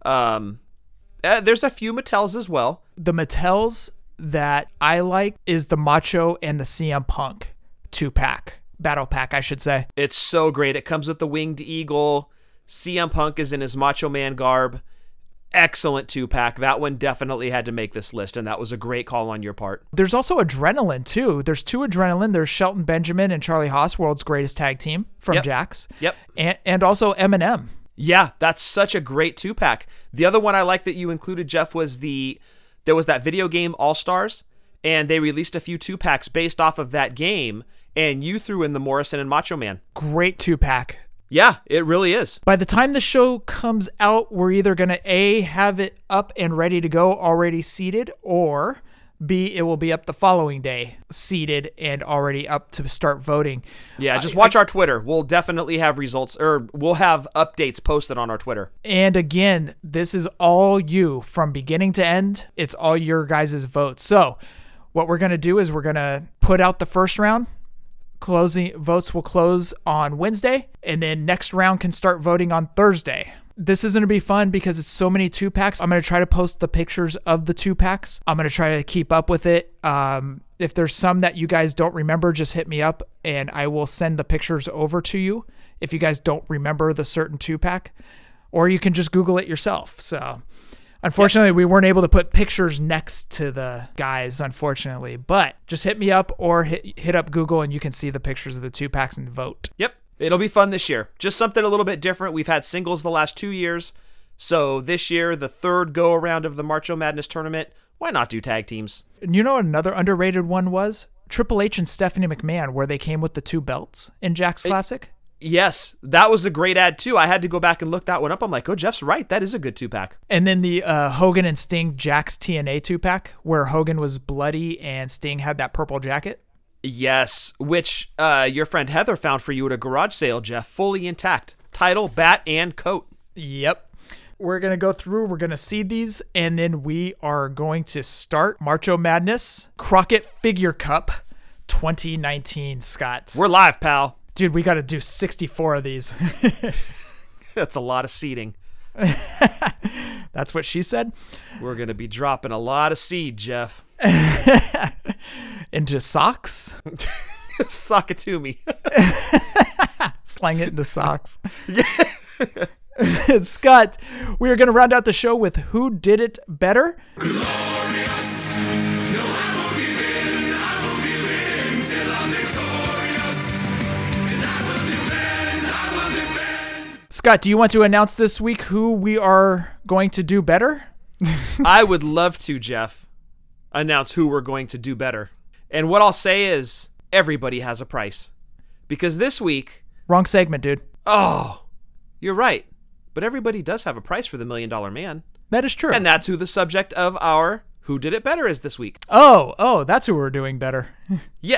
There's a few Mattels as well. The Mattels that I like is the Macho and the CM Punk 2-pack. Battle pack, I should say. It's so great. It comes with the Winged Eagle. CM Punk is in his Macho Man garb. Excellent 2-pack. That one definitely had to make this list, and that was a great call on your part. There's also Adrenaline, too. There's 2 Adrenaline. There's Shelton Benjamin and Charlie Haas, World's Greatest Tag Team from Jakks. Yep. And also Eminem. Yeah, that's such a great 2-pack. The other one I like that you included, Jeff, was there was that video game All-Stars, and they released a few 2-packs based off of that game, and you threw in the Morrison and Macho Man. Great 2-pack. Yeah, it really is. By the time the show comes out, we're either going to A, have it up and ready to go, already seated, or B, it will be up the following day, seated and already up to start voting. Yeah, just watch our Twitter. We'll definitely have results, or we'll have updates posted on our Twitter. And again, this is all you from beginning to end. It's all your guys' votes. So what we're going to do is we're going to put out the first round. Closing votes will close on Wednesday, and then next round can start voting on Thursday. This is going to be fun because it's so many 2-packs. I'm going to try to post the pictures of the 2-packs. I'm going to try to keep up with it. If there's some that you guys don't remember, just hit me up and I will send the pictures over to you if you guys don't remember the certain 2-pack, or you can just Google it yourself. So unfortunately, we weren't able to put pictures next to the guys, unfortunately. But just hit me up or hit up Google and you can see the pictures of the 2-packs and vote. Yep. It'll be fun this year. Just something a little bit different. We've had singles the last 2 years. So this year, the third go-around of the Marcho Madness tournament, why not do tag teams? And you know what another underrated one was? Triple H and Stephanie McMahon, where they came with the 2 belts in Jack's Classic? Yes, that was a great ad too. I had to go back and look that one up. I'm like, oh, Jeff's right. That is a good 2-pack. And then the Hogan and Sting Jack's TNA 2-pack, where Hogan was bloody and Sting had that purple jacket. Yes, which your friend Heather found for you at a garage sale, Jeff, fully intact. Title, bat, and coat. Yep. We're going to go through, we're going to see these, and then we are going to start Marcho Madness Crockett Figure Cup 2019, Scott. We're live, pal. Dude, we got to do 64 of these. That's a lot of seeding. That's what she said? We're going to be dropping a lot of seed, Jeff. Into socks? Sock it to me. Slang it into socks. Yeah. Scott, we are going to round out the show with Who Did It Better? Glorious. No, I won't give in till I'm victorious. And I will defend. Scott, do you want to announce this week who we are going to do better? I would love to, Jeff, announce who we're going to do better. And what I'll say is everybody has a price. Because this week... Wrong segment, dude. Oh, you're right. But everybody does have a price for the $1 Million Man. That is true. And that's who the subject of our Who Did It Better is this week. Oh, that's who we're doing better. Yeah.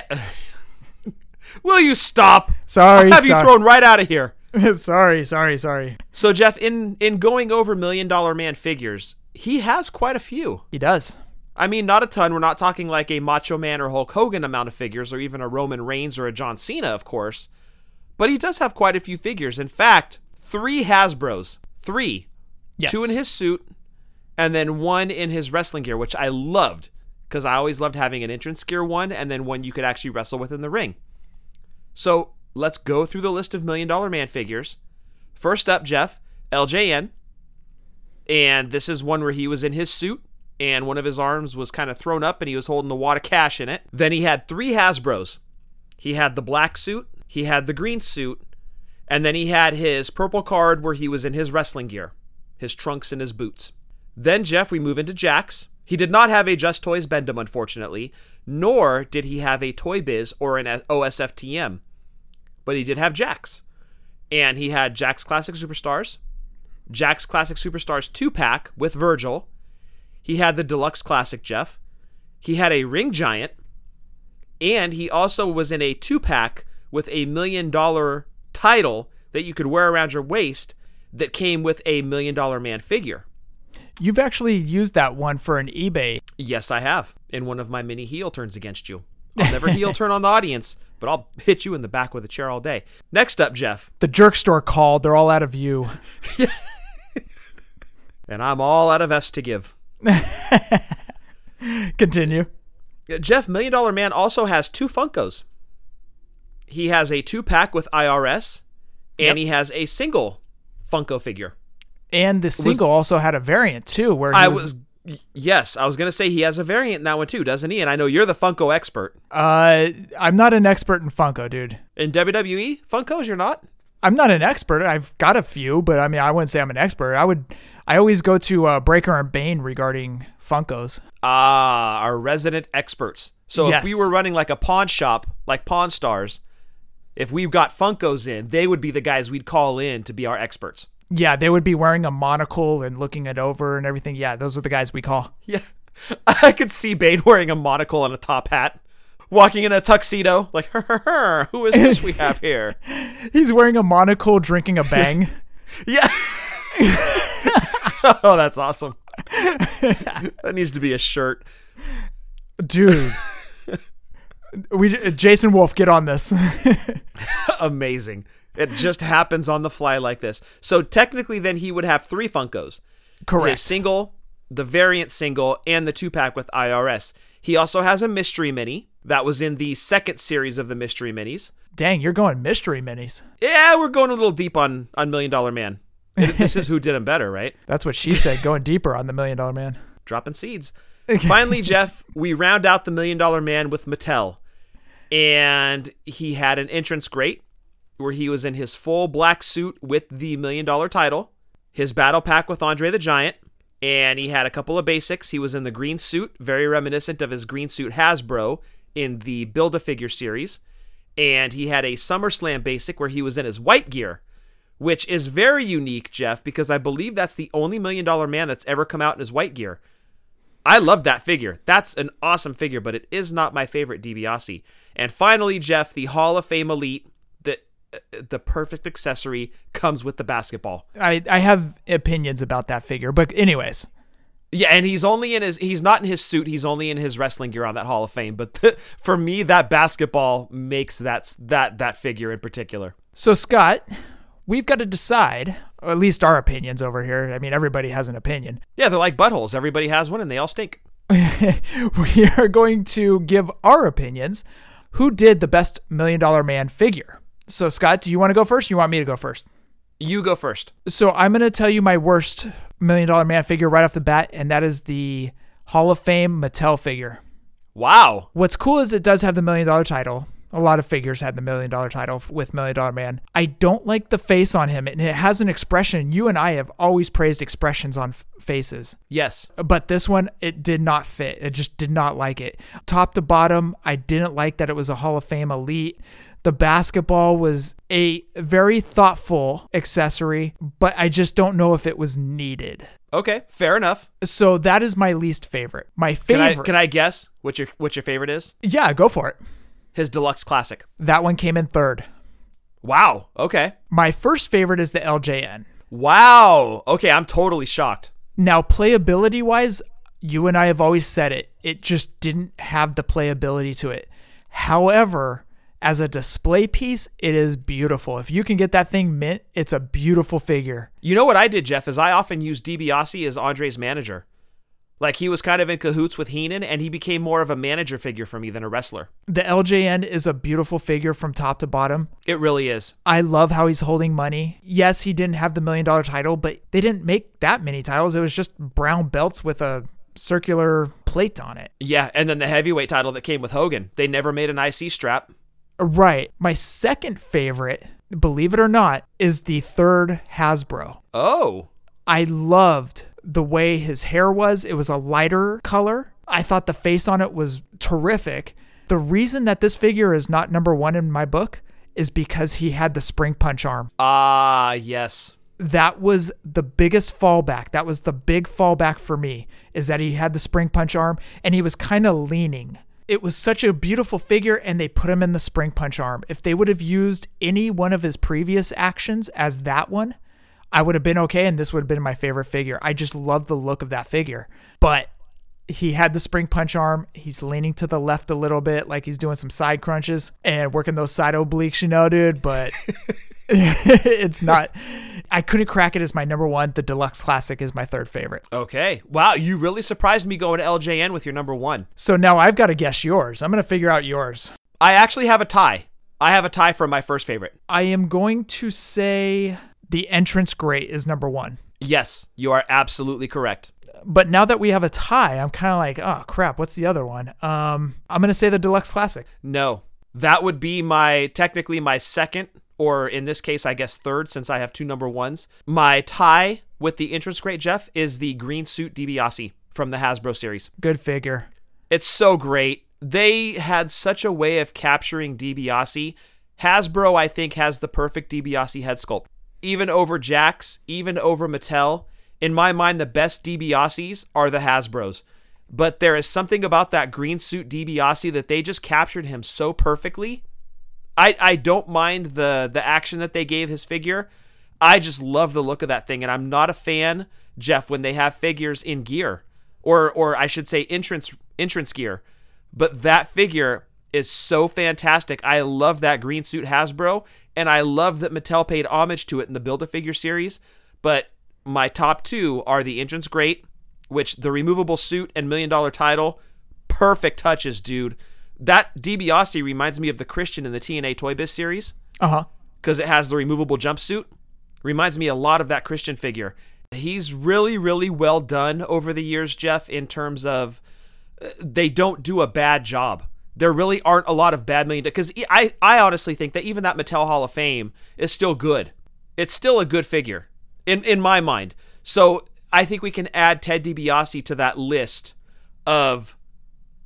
Will you stop? Sorry, I'll have you thrown right out of here. Sorry. So, Jeff, in going over $1 Million Man figures, he has quite a few. He does. I mean, not a ton. We're not talking like a Macho Man or Hulk Hogan amount of figures, or even a Roman Reigns or a John Cena, of course. But he does have quite a few figures. In fact, 3 Hasbros. 3. Yes. 2 in his suit, and then 1 in his wrestling gear, which I loved, because I always loved having an entrance gear one, and then one you could actually wrestle with in the ring. So, let's go through the list of $1 Million Man figures. First up, Jeff, LJN. And this is one where he was in his suit, and one of his arms was kind of thrown up, and he was holding a wad of cash in it. Then he had 3 Hasbros. He had the black suit, he had the green suit, and then he had his purple card where he was in his wrestling gear, his trunks and his boots. Then, Jeff, we move into Jax. He did not have a Just Toys Bend-Em, unfortunately, nor did he have a Toy Biz or an OSFTM. But he did have Jax. And he had Jax Classic Superstars, Jax Classic Superstars 2-pack with Virgil. He had the Deluxe Classic, Jeff. He had a Ring Giant. And he also was in a 2-pack with a $1 million title that you could wear around your waist that came with a $1 Million Man figure. You've actually used that one for an eBay. Yes, I have. In one of my mini heel turns against you. I'll never heel turn on the audience, but I'll hit you in the back with a chair all day. Next up, Jeff. The Jerk Store called. They're all out of you. And I'm all out of S to give. Continue. Jeff, $1 Million Man also has 2 Funkos. He has a 2-pack with IRS, and he has a single Funko figure. And the single also had a variant, too, where Yes, I was going to say he has a variant in that one, too, doesn't he? And I know you're the Funko expert. I'm not an expert in Funko, dude. In WWE? Funkos, you're not? I'm not an expert. I've got a few, but I mean, I wouldn't say I'm an expert. I always go to Breaker and Bane regarding Funkos. Ah, our resident experts. So Yes. if we were running like a pawn shop, like Pawn Stars, if we got Funkos in, they would be the guys we'd call in to be our experts. Yeah, they would be wearing a monocle and looking it over and everything. Yeah, those are the guys we call. Yeah. I could see Bane wearing a monocle and a top hat, walking in a tuxedo, like, who is this we have here? He's wearing a monocle, drinking a Bang. Yeah. Oh, that's awesome. That needs to be a shirt. Dude. Jason Wolf, get on this. Amazing. It just happens on the fly like this. So technically then he would have 3 Funkos. Correct. His single, the variant single, and the 2-pack with IRS. He also has a mystery mini. That was in the 2nd series of the mystery minis. Dang, you're going mystery minis. Yeah, we're going a little deep on $1 Million Man. This is Who Did Him Better, right? That's what she said, going deeper on the $1 Million Man. Dropping seeds. Finally, Jeff, we round out the $1 Million Man with Mattel. And he had an entrance grate where he was in his full black suit with the $1 Million title, his battle pack with Andre the Giant, and he had a couple of basics. He was in the green suit, very reminiscent of his green suit Hasbro, in the Build-A-Figure series, and he had a SummerSlam basic where he was in his white gear, which is very unique, Jeff, because I believe that's the only $1 Million Man that's ever come out in his white gear. I love that figure. That's an awesome figure, but it is not my favorite DiBiase. And finally, Jeff, the Hall of Fame Elite, the perfect accessory, comes with the basketball. I have opinions about that figure, but anyways. Yeah, and he's not in his suit, he's only in his wrestling gear on that Hall of Fame. But for me, that basketball makes that figure in particular. So Scott, we've got to decide, or at least our opinions over here. I mean, everybody has an opinion. Yeah, they're like buttholes. Everybody has one and they all stink. We are going to give our opinions. Who did the best $1 Million Man figure? So Scott, do you want to go first? Or you want me to go first? You go first. So I'm going to tell you my worst $1 Million Man figure right off the bat, and that is the Hall of Fame Mattel figure. Wow. What's cool is it does have the $1 Million title. A lot of figures had the $1 Million title with $1 Million Man. I don't like the face on him, and it has an expression. You and I have always praised expressions on faces. Yes. But this one, it did not fit. It just did not like it. Top to bottom, I didn't like that it was a Hall of Fame Elite. The basketball was a very thoughtful accessory, but I just don't know if it was needed. Okay, fair enough. So that is my least favorite. My favorite. Can I guess what your favorite is? Yeah, go for it. His Deluxe Classic. That one came in third. Wow. Okay. My first favorite is the LJN. Wow. Okay, I'm totally shocked. Now, playability-wise, you and I have always said it. It just didn't have the playability to it. However, as a display piece, it is beautiful. If you can get that thing mint, it's a beautiful figure. You know what I did, Jeff, is I often used DiBiase as Andre's manager. Like, he was kind of in cahoots with Heenan, and he became more of a manager figure for me than a wrestler. The LJN is a beautiful figure from top to bottom. It really is. I love how he's holding money. Yes, he didn't have the $1 Million title, but they didn't make that many titles. It was just brown belts with a circular plate on it. Yeah, and then the heavyweight title that came with Hogan. They never made an IC strap. Right. My second favorite, believe it or not, is the third Hasbro. Oh. I loved the way his hair was. It was a lighter color. I thought the face on it was terrific. The reason that this figure is not number one in my book is because he had the spring punch arm. Ah, yes. That was the biggest fallback. That was the big fallback for me, is that he had the spring punch arm and he was kind of leaning. It was such a beautiful figure, and they put him in the spring punch arm. If they would have used any one of his previous actions as that one, I would have been okay, and this would have been my favorite figure. I just love the look of that figure. But he had the spring punch arm. He's leaning to the left a little bit, like he's doing some side crunches and working those side obliques, you know, dude. But it's not. I couldn't crack it as my number one. The Deluxe Classic is my third favorite. Okay. Wow, you really surprised me going to LJN with your number one. So now I've got to guess yours. I'm going to figure out yours. I actually have a tie. I have a tie for my first favorite. I am going to say the Entrance Great is number one. Yes, you are absolutely correct. But now that we have a tie, I'm kind of like, oh crap, what's the other one? I'm going to say the Deluxe Classic. No, that would be technically my second, or in this case, I guess third, since I have two number ones. My tie with the Entrance Great, Jeff, is the green suit DiBiase from the Hasbro series. Good figure. It's so great. They had such a way of capturing DiBiase. Hasbro, I think, has the perfect DiBiase head sculpt. Even over Jakks, even over Mattel. In my mind, the best DiBiases are the Hasbros. But there is something about that green suit DiBiase that they just captured him so perfectly. I don't mind the action that they gave his figure. I just love the look of that thing. And I'm not a fan, Jeff, when they have figures in gear. Or I should say entrance gear. But that figure is so fantastic. I love that green suit Hasbro. And I love that Mattel paid homage to it in the Build-A-Figure series. But my top two are the Entrance Great, which the removable suit and $1 Million title, perfect touches, dude. That DiBiase reminds me of the Christian in the TNA Toy Biz series. Uh-huh. Because it has the removable jumpsuit. Reminds me a lot of that Christian figure. He's really, really well done over the years, Jeff, in terms of they don't do a bad job. There really aren't a lot of bad $1 Million, because I honestly think that even that Mattel Hall of Fame is still good. It's still a good figure in my mind. So I think we can add Ted DiBiase to that list of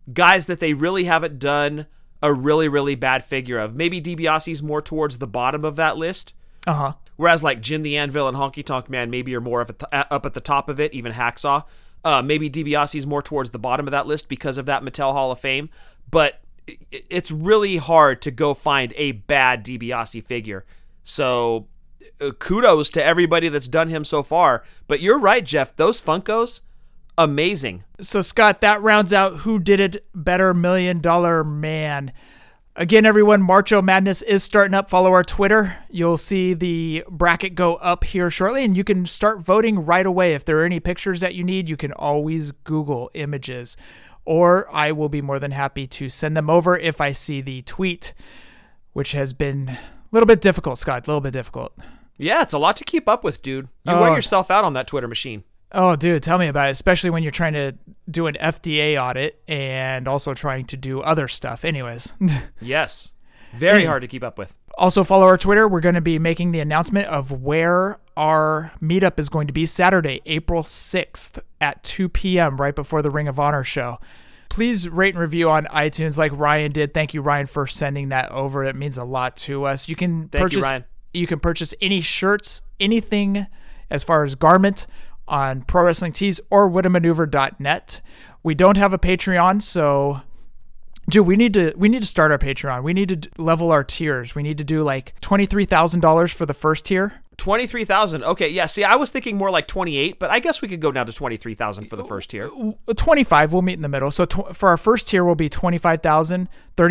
guys that they really haven't done a really, really bad figure of. Maybe DiBiase's more towards the bottom of that list. Uh-huh. Whereas like Jim the Anvil and Honky Tonk Man maybe are more of up at the top of it, even Hacksaw. Maybe DiBiase's more towards the bottom of that list because of that Mattel Hall of Fame. But it's really hard to go find a bad DiBiase figure. So kudos to everybody that's done him so far. But you're right, Jeff. Those Funkos, amazing. So, Scott, that rounds out Who Did It Better $1 Million Man. Again, everyone, Marcho Madness is starting up. Follow our Twitter. You'll see the bracket go up here shortly, and you can start voting right away. If there are any pictures that you need, you can always Google images, or I will be more than happy to send them over if I see the tweet, which has been a little bit difficult, Scott, a little bit difficult. Yeah, it's a lot to keep up with, dude. You wear yourself out on that Twitter machine. Oh, dude, tell me about it, especially when you're trying to do an FDA audit and also trying to do other stuff. Anyways. Yes. Very hard to keep up with. Also, follow our Twitter. We're going to be making the announcement of where our meetup is going to be Saturday, April 6th at 2 p.m., right before the Ring of Honor show. Please rate and review on iTunes like Ryan did. Thank you, Ryan, for sending that over. It means a lot to us. You can purchase any shirts, anything as far as garment on Pro Wrestling Tees or whatamaneuver.net. We don't have a Patreon, so dude, we need to start our Patreon. We need to level our tiers. We need to do like $23,000 for the first tier. 23,000. Okay, yeah. See, I was thinking more like 28, but I guess we could go down to 23,000 for the first tier. 25. We'll meet in the middle. So for our first tier will be 25,000,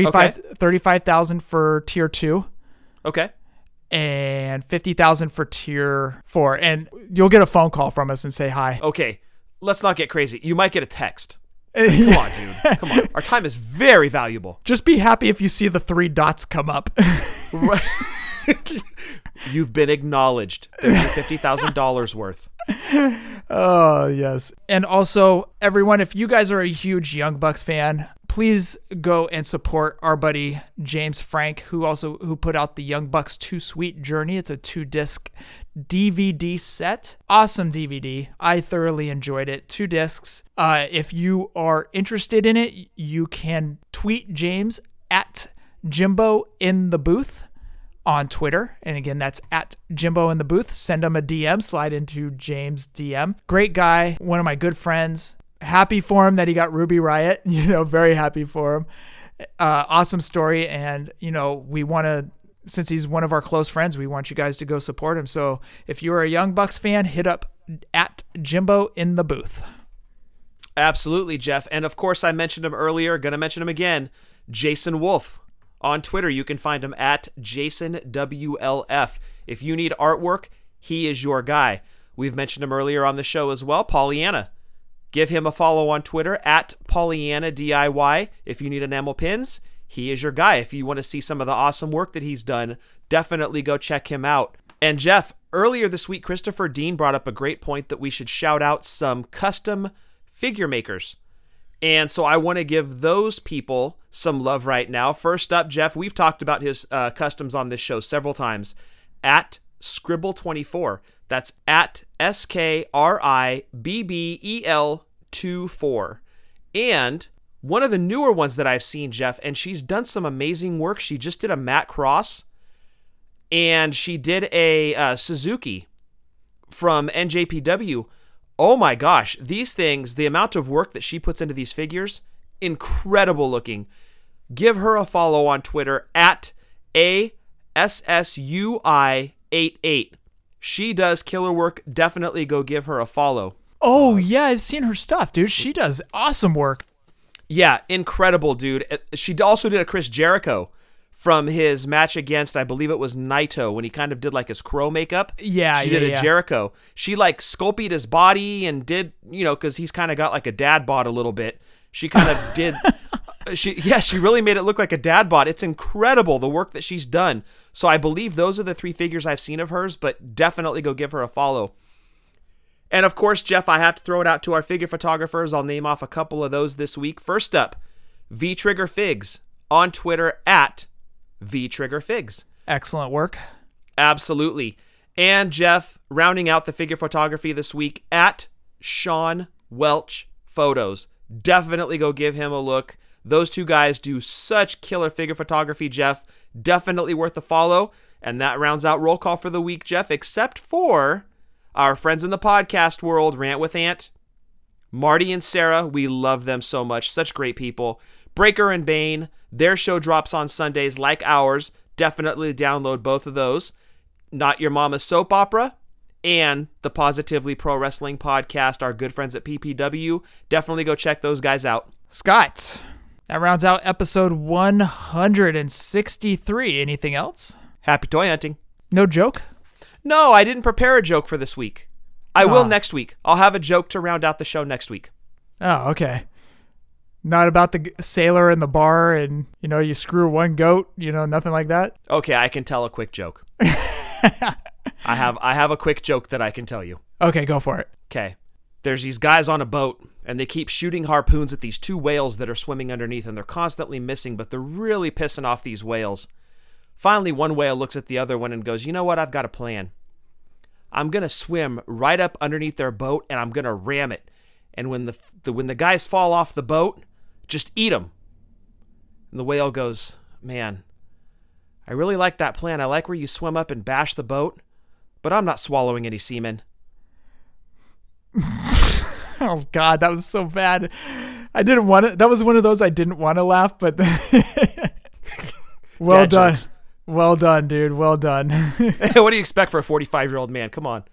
35,000 for tier 2. Okay. And 50,000 for tier 4, and you'll get a phone call from us and say hi. Okay, let's not get crazy. You might get a text. Come on, dude. Come on. Our time is very valuable. Just be happy if you see the 3 dots come up. Right. You've been acknowledged. There's your $50,000 worth. Oh, yes. And also, everyone, if you guys are a huge Young Bucks fan, please go and support our buddy James Frank, who put out the Young Bucks Too Sweet Journey. It's a 2-disc DVD set. Awesome DVD. I thoroughly enjoyed it. 2 discs. If you are interested in it, you can tweet James at Jimbo in the Booth on Twitter. And again, that's at Jimbo in the Booth. Send him a DM, slide into James' DM. Great guy, one of my good friends. Happy for him that he got Ruby Riott, very happy for him. Awesome story. And, we want to, since he's one of our close friends, we want you guys to go support him. So if you're a Young Bucks fan, hit up at Jimbo in the Booth. Absolutely, Jeff. And of course, I mentioned him earlier, going to mention him again, Jason Wolf. On Twitter, you can find him at JasonWLF. If you need artwork, he is your guy. We've mentioned him earlier on the show as well, Pollyanna. Give him a follow on Twitter at Pollyanna DIY. If you need enamel pins, he is your guy. If you want to see some of the awesome work that he's done, definitely go check him out. And Jeff, earlier this week, Christopher Dean brought up a great point that we should shout out some custom figure makers. And so I want to give those people some love right now. First up, Jeff, we've talked about his customs on this show several times. At Scribble24. That's at SKRIBBEL24. And one of the newer ones that I've seen, Jeff, and she's done some amazing work. She just did a Matt Cross, and she did a Suzuki from NJPW. Oh my gosh, these things, the amount of work that she puts into these figures, incredible looking. Give her a follow on Twitter at ASSUI88. She does killer work. Definitely go give her a follow. Oh, yeah, I've seen her stuff, dude. She does awesome work. Yeah, incredible, dude. She also did a Chris Jericho from his match against, I believe it was Naito, when he kind of did like his crow makeup. Yeah, she did a Jericho. She like sculpted his body and did, because he's kind of got like a dad bod a little bit. She kind of did. She really made it look like a dad bod. It's incredible the work that she's done. So I believe those are the 3 figures I've seen of hers, but definitely go give her a follow. And of course, Jeff, I have to throw it out to our figure photographers. I'll name off a couple of those this week. First up, V-Trigger Figs on Twitter at V-Trigger Figs. Excellent work. Absolutely. And Jeff, rounding out the figure photography this week at Sean Welch Photos. Definitely go give him a look. Those two guys do such killer figure photography, Jeff. Definitely worth a follow. And that rounds out Roll Call for the week, Jeff, except for our friends in the podcast world, Rant with Ant, Marty and Sarah. We love them so much. Such great people. Breaker and Bane, their show drops on Sundays like ours. Definitely download both of those. Not Your Mama's Soap Opera and the Positively Pro Wrestling podcast, our good friends at PPW. Definitely go check those guys out. Scott, that rounds out episode 163. Anything else? Happy toy hunting. No joke? No, I didn't prepare a joke for this week. I will next week. I'll have a joke to round out the show next week. Oh, okay. Not about the sailor in the bar and, you screw one goat, nothing like that? Okay, I can tell a quick joke. I have a quick joke that I can tell you. Okay, go for it. Okay. There's these guys on a boat, and they keep shooting harpoons at these two whales that are swimming underneath, and they're constantly missing, but they're really pissing off these whales. Finally, one whale looks at the other one and goes, you know what? I've got a plan. I'm going to swim right up underneath their boat, and I'm going to ram it. And when the guys fall off the boat, just eat them. And the whale goes, man, I really like that plan. I like where you swim up and bash the boat, but I'm not swallowing any semen. Oh, God, that was so bad. I didn't want it. That was one of those I didn't want to laugh, but well Dad done. Jokes. Well done, dude. Well done. What do you expect for a 45-year-old man? Come on.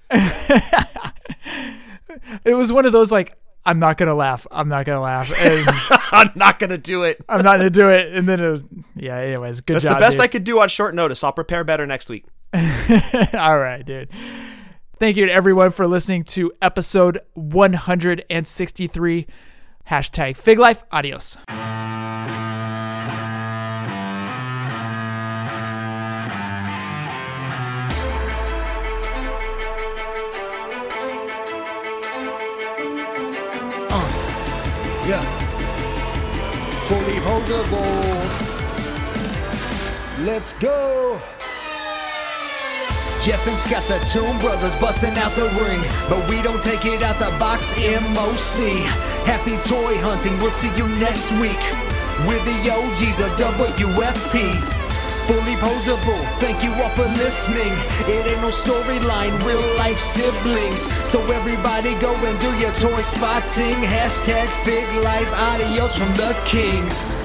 It was one of those I'm not going to laugh. I'm not going to laugh. And I'm not going to do it. I'm not going to do it. And then it was, anyways, good job. That's the best dude. I could do on short notice. I'll prepare better next week. All right, dude. Thank you to everyone for listening to episode 163. Hashtag Fig Life. Adios. Yeah. Fully posable. Let's go. Jeff and Scott, the Toon Brothers, busting out the ring, but we don't take it out the box. MOC. Happy toy hunting. We'll see you next week. We're the OGs of WFP. Fully posable, thank you all for listening. It ain't no storyline, real life siblings. So everybody go and do your toy spotting. Hashtag Fig Life, adios from the Kings.